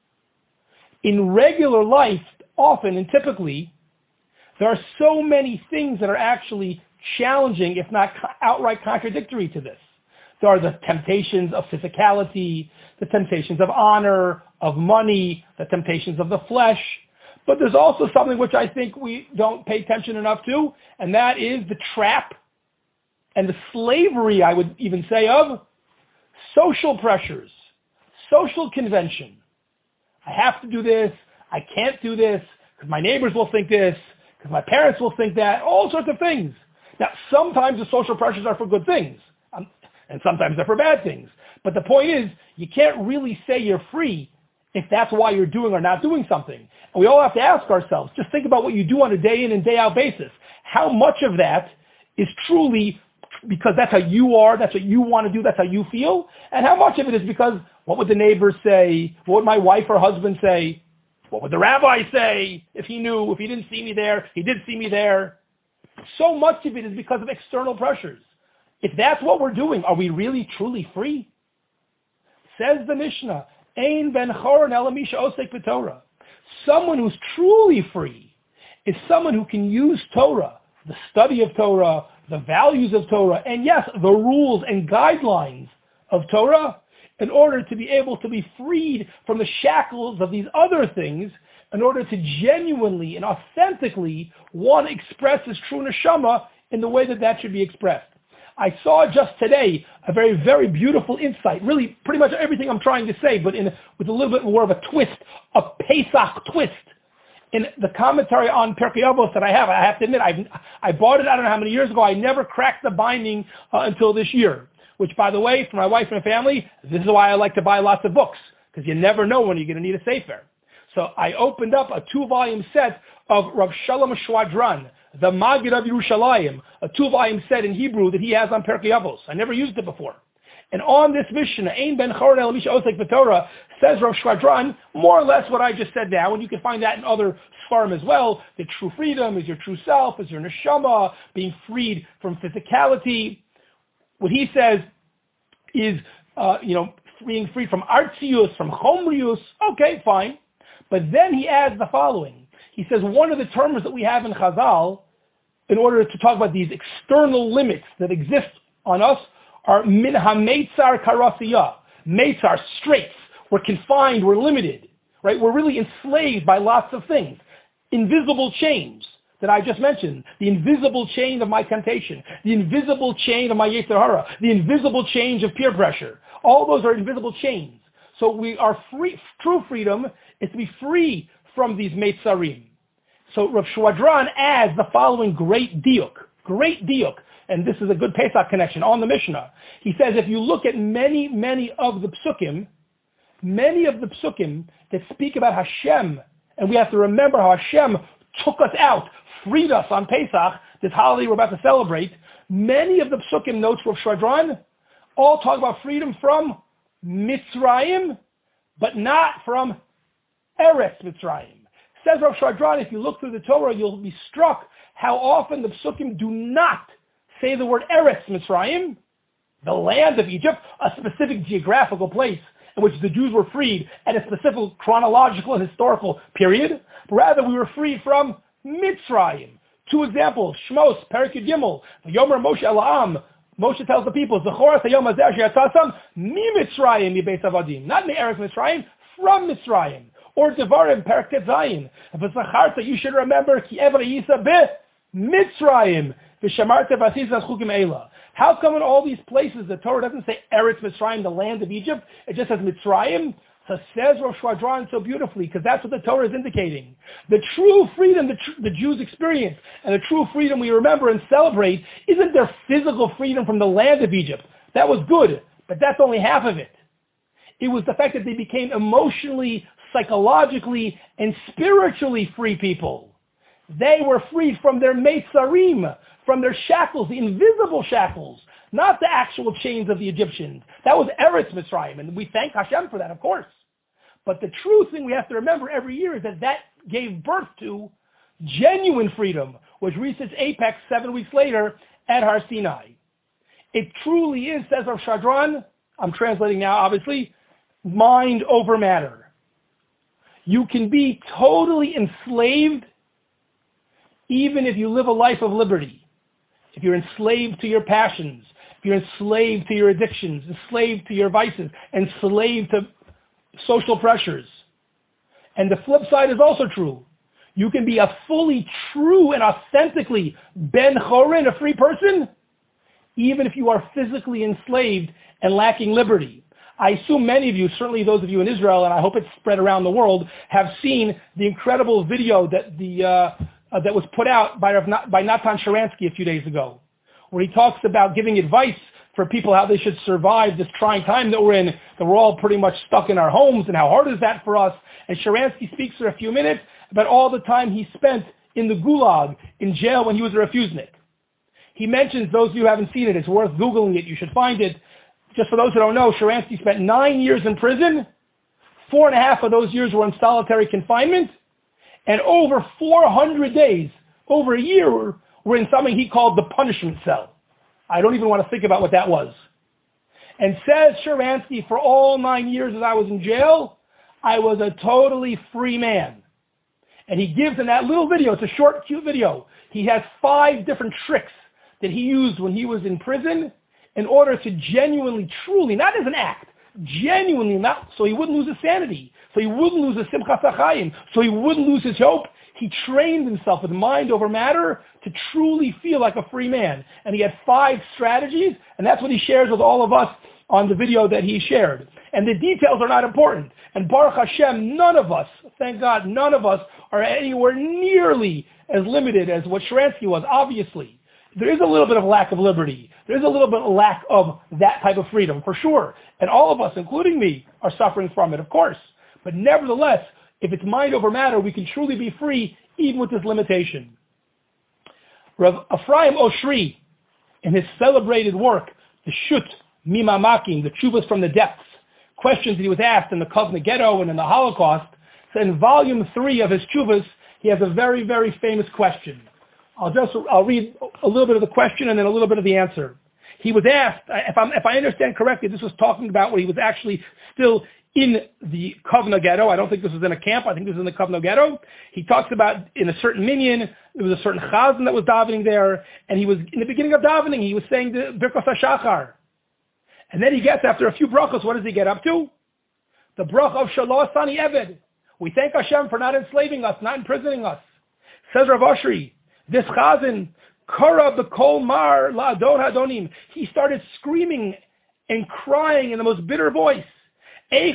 In regular life, often and typically, there are so many things that are actually challenging, if not outright contradictory to this. There are the temptations of physicality, the temptations of honor, of money, the temptations of the flesh. But there's also something which I think we don't pay attention enough to, and that is the trap and the slavery, I would even say, of social pressures, social convention. I have to do this. I can't do this because my neighbors will think this, because my parents will think that, all sorts of things. Now, sometimes the social pressures are for good things, um, and sometimes they're for bad things. But the point is, you can't really say you're free if that's why you're doing or not doing something. And we all have to ask ourselves, just think about what you do on a day in and day out basis. How much of that is truly because that's how you are, that's what you want to do, that's how you feel? And how much of it is because, what would the neighbors say? What would my wife or husband say? What would the rabbi say if he knew, if he didn't see me there, he did see me there? So much of it is because of external pressures. If that's what we're doing, are we really truly free? Says the Mishnah, Ein ben choron ela misha osek b'Torah. Someone who's truly free is someone who can use Torah, the study of Torah, the values of Torah, and yes, the rules and guidelines of Torah, in order to be able to be freed from the shackles of these other things, in order to genuinely and authentically want to express his true neshama in the way that that should be expressed. I saw just today a very, very beautiful insight, really pretty much everything I'm trying to say, but in, with a little bit more of a twist, a Pesach twist. In the commentary on Pirkei Avos that I have, I have to admit, I I bought it, I don't know how many years ago. I never cracked the binding uh, until this year, which, by the way, for my wife and family, this is why I like to buy lots of books, because you never know when you're going to need a sefer. So I opened up a two-volume set of Rav Shalom Shwadran, the Maggid of Yerushalayim, a two-volume set in Hebrew that he has on Pirkei Avos. I never used it before. And on this Mishnah, Ein ben choron ela misha osek b'Torah, says Rav Shwadran, more or less what I just said now, and you can find that in other Sfarim as well, that true freedom is your true self, is your neshama, being freed from physicality. What he says is, uh, you know, being freed from artzius, from chomrius, okay, fine. But then he adds the following. He says one of the terms that we have in Chazal, in order to talk about these external limits that exist on us, are min ha-meitzar karasiyah. Meitzar, straits. We're confined, we're limited, right? We're really enslaved by lots of things. Invisible chains that I just mentioned. The invisible chain of my temptation. The invisible chain of my yetzer hara. The invisible chain of peer pressure. All those are invisible chains. So we are free. True freedom is to be free from these meitzarim. So Rav Shwadran adds the following great diuk. Great diuk. And this is a good Pesach connection on the Mishnah. He says if you look at many, many of the psukim, many of the psukim that speak about Hashem, and we have to remember how Hashem took us out, freed us on Pesach, this holiday we're about to celebrate, many of the psukim, notes Rav Shwadran, all talk about freedom from Mitzrayim, but not from Eretz Mitzrayim. Says Rav Shwadran, if you look through the Torah, you'll be struck how often the psukim do not say the word Eretz Mitzrayim, the land of Egypt, a specific geographical place in which the Jews were freed at a specific chronological and historical period. But rather, we were freed from Mitzrayim. Two examples, Shmos, Perek Yud Gimel, Yomer Moshe Ela'am. Moshe tells the people, Zechor Hayom Hazeh Sheyatzasam mi Mitzrayim mi Beis Avadim, not mi Eretz Mitzrayim, from Mitzrayim. Or Devarim, Perek Tet Zayin. V'Zacharta, you should remember, Ki Evra Yisa be Mitzrayim. How come in all these places the Torah doesn't say Eretz Mitzrayim, the land of Egypt? It just says Mitzrayim. So says Rav Shwadran so beautifully, because that's what the Torah is indicating. The true freedom the, tr- the Jews experience, and the true freedom we remember and celebrate, isn't their physical freedom from the land of Egypt. That was good, but that's only half of it. It was the fact that they became emotionally, psychologically, and spiritually free people. They were freed from their meitzarim, from their shackles, the invisible shackles, not the actual chains of the Egyptians. That was Eretz Mitzrayim, and we thank Hashem for that, of course. But the true thing we have to remember every year is that that gave birth to genuine freedom, which reached its apex seven weeks later at Har Sinai. It truly is, says Rav Shwadran, I'm translating now, obviously, mind over matter. You can be totally enslaved even if you live a life of liberty. If you're enslaved to your passions if you're enslaved to your addictions, enslaved to your vices, enslaved to social pressures. And the flip side is also true. You can be a fully true and authentically ben chorin, a free person, even if you are physically enslaved and lacking liberty. I assume many of you, certainly those of you in Israel, and I hope it's spread around the world, have seen the incredible video that the uh, uh, that was put out by, by Natan Sharansky a few days ago, where he talks about giving advice for people how they should survive this trying time that we're in, that we're all pretty much stuck in our homes, and how hard is that for us. And Sharansky speaks for a few minutes about all the time he spent in the gulag, in jail when he was a refusnik. He mentions, those of you who haven't seen it, it's worth Googling it, you should find it. Just for those who don't know, Sharansky spent nine years in prison. Four and a half of those years were in solitary confinement. And over four hundred days, over a year, were in something he called the punishment cell. I don't even want to think about what that was. And says Sharansky, for all nine years that I was in jail, I was a totally free man. And he gives in that little video, it's a short, cute video, he has five different tricks that he used when he was in prison in order to genuinely, truly, not as an act, genuinely, not so he wouldn't lose his sanity, so he wouldn't lose his simchas hachayim, so he wouldn't lose his hope. He trained himself with mind over matter to truly feel like a free man. And he had five strategies, and that's what he shares with all of us on the video that he shared. And the details are not important. And Baruch Hashem, none of us, thank God, none of us are anywhere nearly as limited as what Sharansky was, obviously. There is a little bit of lack of liberty. There is a little bit of lack of that type of freedom, for sure. And all of us, including me, are suffering from it, of course. But nevertheless, if it's mind over matter, we can truly be free, even with this limitation. Rav Ephraim Oshri, in his celebrated work, the Shut Mimamakim, the Tshuvas from the Depths, questions that he was asked in the Kovna Ghetto and in the Holocaust, so in volume three of his Tshuvas, he has a very, very famous question. I'll just, I'll read a little bit of the question and then a little bit of the answer. He was asked, if, I'm, if I understand correctly, this was talking about when he was actually still in the Kovna Ghetto. I don't think this was in a camp. I think this was in the Kovna Ghetto. He talks about in a certain minyan, there was a certain chazan that was davening there, and he was, in the beginning of davening, he was saying the Birkos HaShachar. And then he gets, after a few brachos, what does he get up to? The brach of Shaloh Sani Eved. We thank Hashem for not enslaving us, not imprisoning us. Says Rav Oshri, this chazan, Kara b'kol mar la'adon hadonim. He started screaming and crying in the most bitter voice. How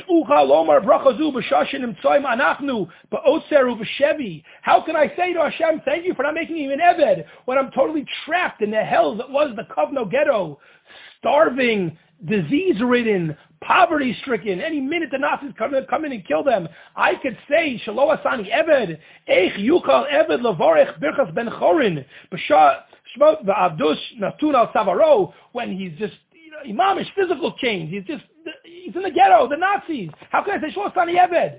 can I say to Hashem, thank you for not making me an Eved, when I'm totally trapped in the hell that was the Kovno Ghetto, starving, disease-ridden, poverty-stricken. Any minute the Nazis come in, come in and kill them. I could say, Shaloh Asani Eved, Eich Yukal Eved Lavorech Birchas Ben Chorin, Shmot V'Avdush Natun Al Savaro, when he's just, you know, Imamish, physical change. He's just, he's in the ghetto, the Nazis. How can I say Shaloh Asani Eved?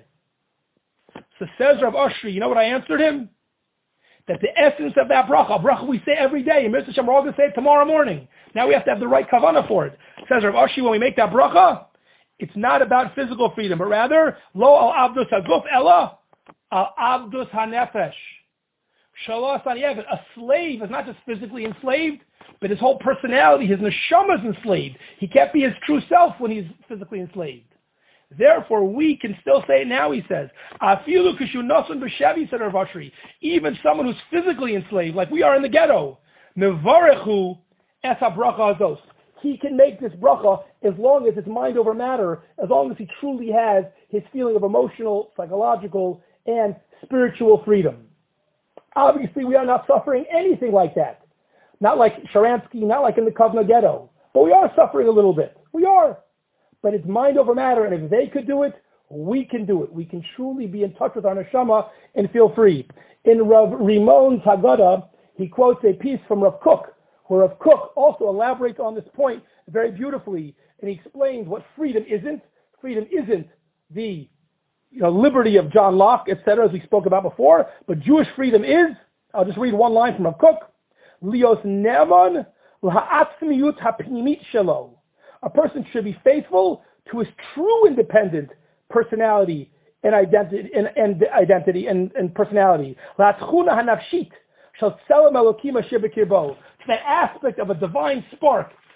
So says Rav Oshri, you know what I answered him? That the essence of that bracha, bracha we say every day, and Mister Hashem, we're all going to say it tomorrow morning. Now we have to have the right kavanah for it. Says Rav Oshri, when we make that bracha, it's not about physical freedom, but rather, lo al abdus haguf ella, al abdus hanefesh. Shaloh Asani Eved. A slave is not just physically enslaved, but his whole personality, his neshama is enslaved. He can't be his true self when he's physically enslaved. Therefore, we can still say it now, he says. Afilu kishu nosun b'shevi, said Rav Oshri. Even someone who's physically enslaved, like we are in the ghetto, mevarechu es habracha azos. He can make this bracha as long as it's mind over matter, as long as he truly has his feeling of emotional, psychological, and spiritual freedom. Obviously, we are not suffering anything like that. Not like Sharansky, not like in the Kovna Ghetto. But we are suffering a little bit. We are. But it's mind over matter, and if they could do it, we can do it. We can truly be in touch with our neshama and feel free. In Rav Rimon's Haggadah, he quotes a piece from Rav Kook, where Rav Kook also elaborates on this point very beautifully, and he explains what freedom isn't. Freedom isn't the you know, liberty of John Locke, et cetera, as we spoke about before, but Jewish freedom is, I'll just read one line from Rav Kook, Lios ne'eman l'ha'atzmiyut ha'pnimit shelo. A person should be faithful to his true independent personality and identity and, and identity and, and personality. La'atchuna hanafshit shel tzelem elokim asher b'kirbo. That aspect of a divine spark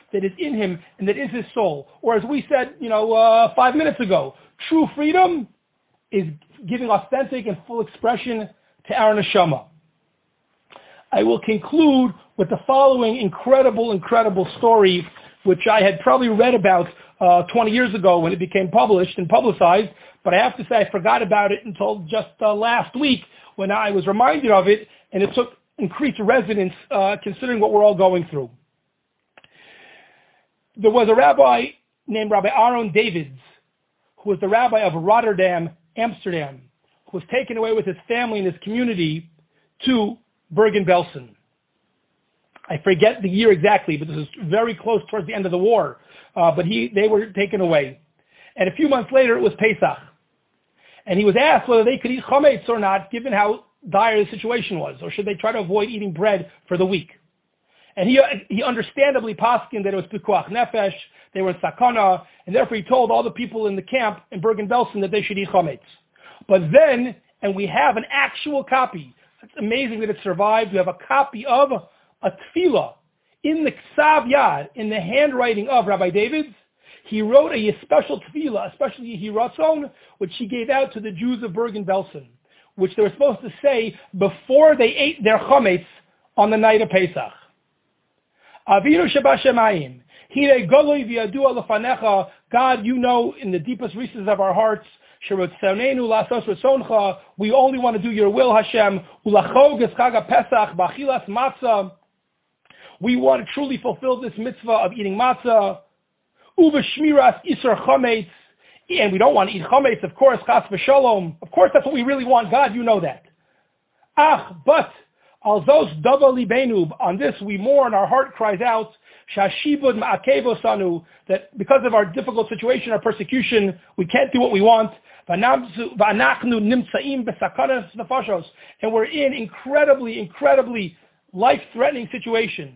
that is in him and that is his soul. Or as we said, you know, uh, five minutes ago, true freedom is giving authentic and full expression to our neshama. I will conclude with the following incredible, incredible story, which I had probably read about uh, twenty years ago when it became published and publicized, but I have to say I forgot about it until just uh, last week when I was reminded of it, and it took increased resonance uh, considering what we're all going through. There was a rabbi named Rabbi Aaron Davids, who was the rabbi of Rotterdam, Amsterdam, who was taken away with his family and his community to Bergen-Belsen. I forget the year exactly, but this is very close towards the end of the war. Uh, but he, they were taken away. And a few months later, it was Pesach. And he was asked whether they could eat chametz or not, given how dire the situation was, or should they try to avoid eating bread for the week. And he he understandably poskined that it was pikuach nefesh, they were in sakana, and therefore he told all the people in the camp in Bergen-Belsen that they should eat chametz. But then, and we have an actual copy, it's amazing that it survived, we have a copy of a tefillah in the Ksav Yad, in the handwriting of Rabbi Davids. He wrote a special tefillah, especially Yehiratzon, which he gave out to the Jews of Bergen-Belsen, which they were supposed to say before they ate their chametz on the night of Pesach. Avinu Shebashamayim, Hine Goloi V'Yadua Lefanecha, God, you know in the deepest recesses of our hearts, Sherotzonenu Lasos Retzoncha, we only want to do your will, Hashem, Ulachog Es Chag HaPesach, B'Achilas Matzah, we want to truly fulfill this mitzvah of eating matzah, Uveshmiras Isar Chametz, and we don't want to eat chametz, of course, Chas V'Shalom, of course that's what we really want, God, you know that. Ach, but, Al Zos Dava Libenu, on this we mourn, our heart cries out, Shashibud Ma'akevosanu, that because of our difficult situation, our persecution, we can't do what we want, V'anachnu Nimtzaim B'Sakanas Nefashos, and we're in incredibly, incredibly life-threatening situation.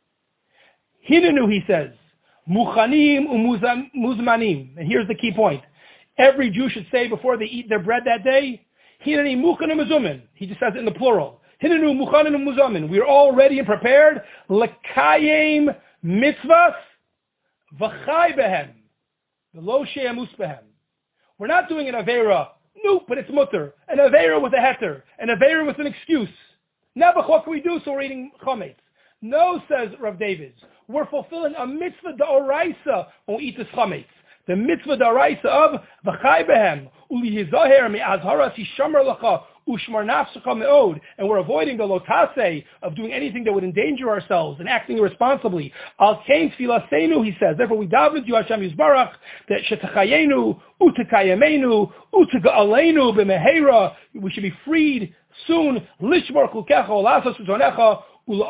Hinenu, he says, Muchanim umuzmanim. And here's the key point. Every Jew should say before they eat their bread that day, Hineni muchanim uzumin. He just says it in the plural. Hinenu muchanim umuzamin. We are all ready and prepared. Lekayim mitzvahs v'chai behem. V'lo she'amus behem. We're not doing an avera. Nope, but it's mutter. An avera with a heter. An avera with an excuse. Never what can we do, so we're eating chametz. No, says Rav Davids, we're fulfilling a mitzvah da'oraisa when we eat this chametz. The mitzvah da'oraisa of v'chai behem, ulihizaher me'azharas yishamar lacha, ushmar nafshecha me'od, and we're avoiding the lotase of doing anything that would endanger ourselves and acting irresponsibly. Al kain tfilasenu, he says, therefore we daven to you, Hashem Yisbarach, that shetachayenu, utekayemenu, utega'aleinu b'mehera, we should be freed soon, lishmar kulkecha, olasos utonecha,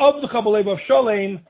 Amen.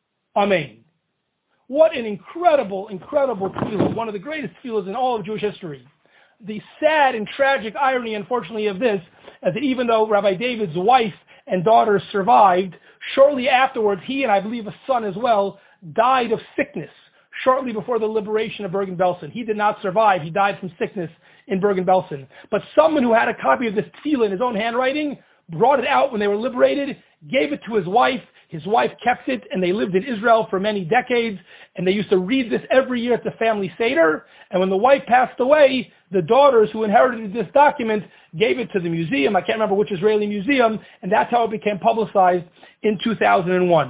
What an incredible, incredible tefillah, one of the greatest tefillahs in all of Jewish history. The sad and tragic irony, unfortunately, of this is that even though Rabbi David's wife and daughter survived, shortly afterwards, he and I believe a son as well, died of sickness shortly before the liberation of Bergen-Belsen. He did not survive. He died from sickness in Bergen-Belsen. But someone who had a copy of this tefillah in his own handwriting brought it out when they were liberated, gave it to his wife. His wife kept it, and they lived in Israel for many decades, and they used to read this every year at the family Seder. And when the wife passed away, the daughters who inherited this document gave it to the museum. I can't remember which Israeli museum, and that's how it became publicized in two thousand one.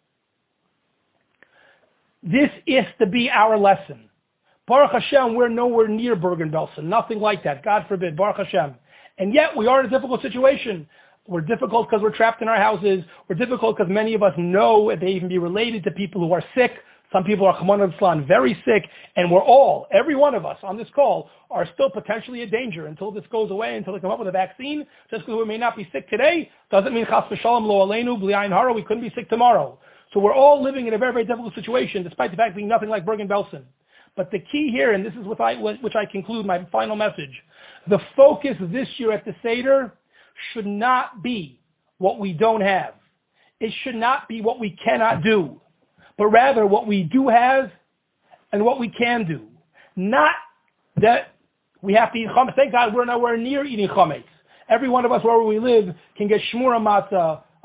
This is to be our lesson. Baruch Hashem, we're nowhere near Bergen-Belsen, nothing like that, God forbid, Baruch Hashem. And yet we are in a difficult situation. We're difficult because we're trapped in our houses. We're difficult because many of us know they even be related to people who are sick. Some people are Chemana B'Tzlan, very sick. And we're all, every one of us on this call, are still potentially a danger until this goes away, until they come up with a vaccine. Just because we may not be sick today doesn't mean Chas v'Shalom lo aleinu b'li ayin hara, we couldn't be sick tomorrow. So we're all living in a very, very difficult situation, despite the fact being nothing like Bergen-Belsen. But the key here, and this is what I, which I conclude my final message, the focus this year at the Seder should not be what we don't have. It should not be what we cannot do, but rather what we do have and what we can do. Not that we have to eat chametz. Thank God we're nowhere near eating chametz. Every one of us, wherever we live, can get shmura matzah,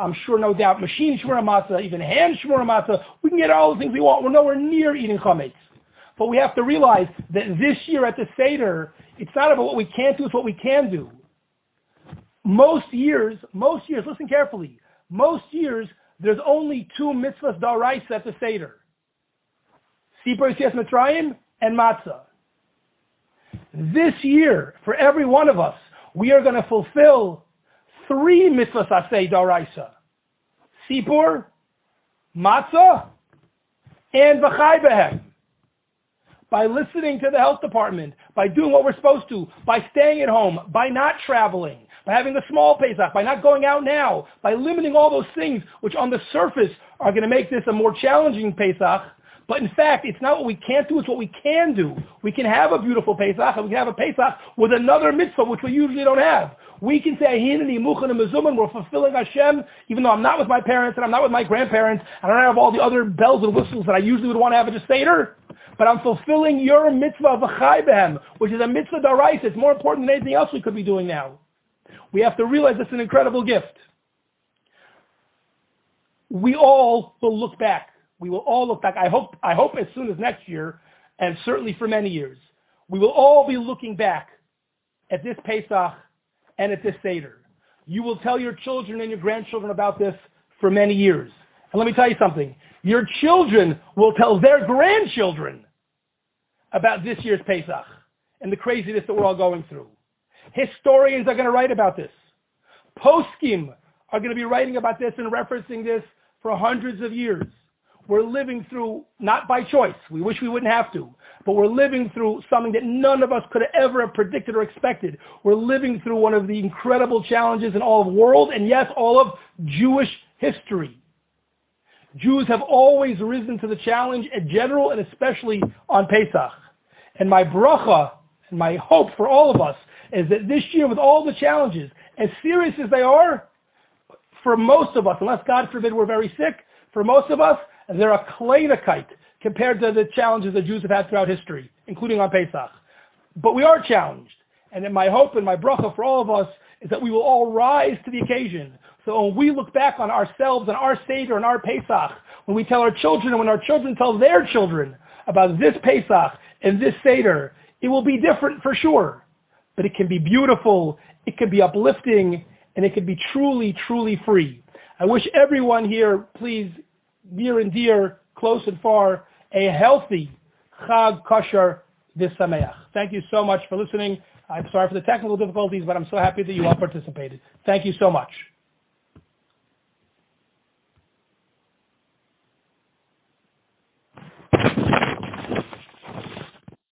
I'm sure, no doubt, machine shmura matzah, even hand shmura matzah. We can get all the things we want. We're nowhere near eating chametz. But we have to realize that this year at the Seder, it's not about what we can't do, it's what we can do. Most years, most years, listen carefully, most years, there's only two mitzvahs d'oraisa at the Seder. Sipur Yetzias Mitzrayim and matzah. This year, for every one of us, we are going to fulfill three mitzvahs aseh d'oraisa. Sipur, matzah, and v'chai behem. By listening to the health department, by doing what we're supposed to, by staying at home, by not traveling, by having a small Pesach, by not going out now, by limiting all those things which on the surface are going to make this a more challenging Pesach. But in fact, it's not what we can't do, it's what we can do. We can have a beautiful Pesach, and we can have a Pesach with another mitzvah, which we usually don't have. We can say, Hineni Muchan and Mezuman, we're fulfilling Hashem, even though I'm not with my parents, and I'm not with my grandparents, and I don't have all the other bells and whistles that I usually would want to have at a Seder. But I'm fulfilling your mitzvah of v'chai behem, which is a mitzvah d'oraisa. It's more important than anything else we could be doing now. We have to realize it's an incredible gift. We all will look back. We will all look back. I hope, I hope as soon as next year, and certainly for many years, we will all be looking back at this Pesach and at this Seder. You will tell your children and your grandchildren about this for many years. And let me tell you something. Your children will tell their grandchildren about this year's Pesach and the craziness that we're all going through. Historians are going to write about this. Poskim are going to be writing about this and referencing this for hundreds of years. We're living through, not by choice, we wish we wouldn't have to, but we're living through something that none of us could have ever have predicted or expected. We're living through one of the incredible challenges in all of the world, and yes, all of Jewish history. Jews have always risen to the challenge in general and especially on Pesach. And my bracha and my hope for all of us is that this year, with all the challenges, as serious as they are, for most of us, unless God forbid we're very sick, for most of us, they're a kleinigkeit compared to the challenges that Jews have had throughout history, including on Pesach. But we are challenged. And then my hope and my bracha for all of us is that we will all rise to the occasion. So when we look back on ourselves and our Seder and our Pesach, when we tell our children and when our children tell their children about this Pesach and this Seder, it will be different for sure. But it can be beautiful, it can be uplifting, and it can be truly, truly free. I wish everyone here, please, near and dear, close and far, a healthy Chag Kosher V'Sameach. Thank you so much for listening. I'm sorry for the technical difficulties, but I'm so happy that you all participated. Thank you so much.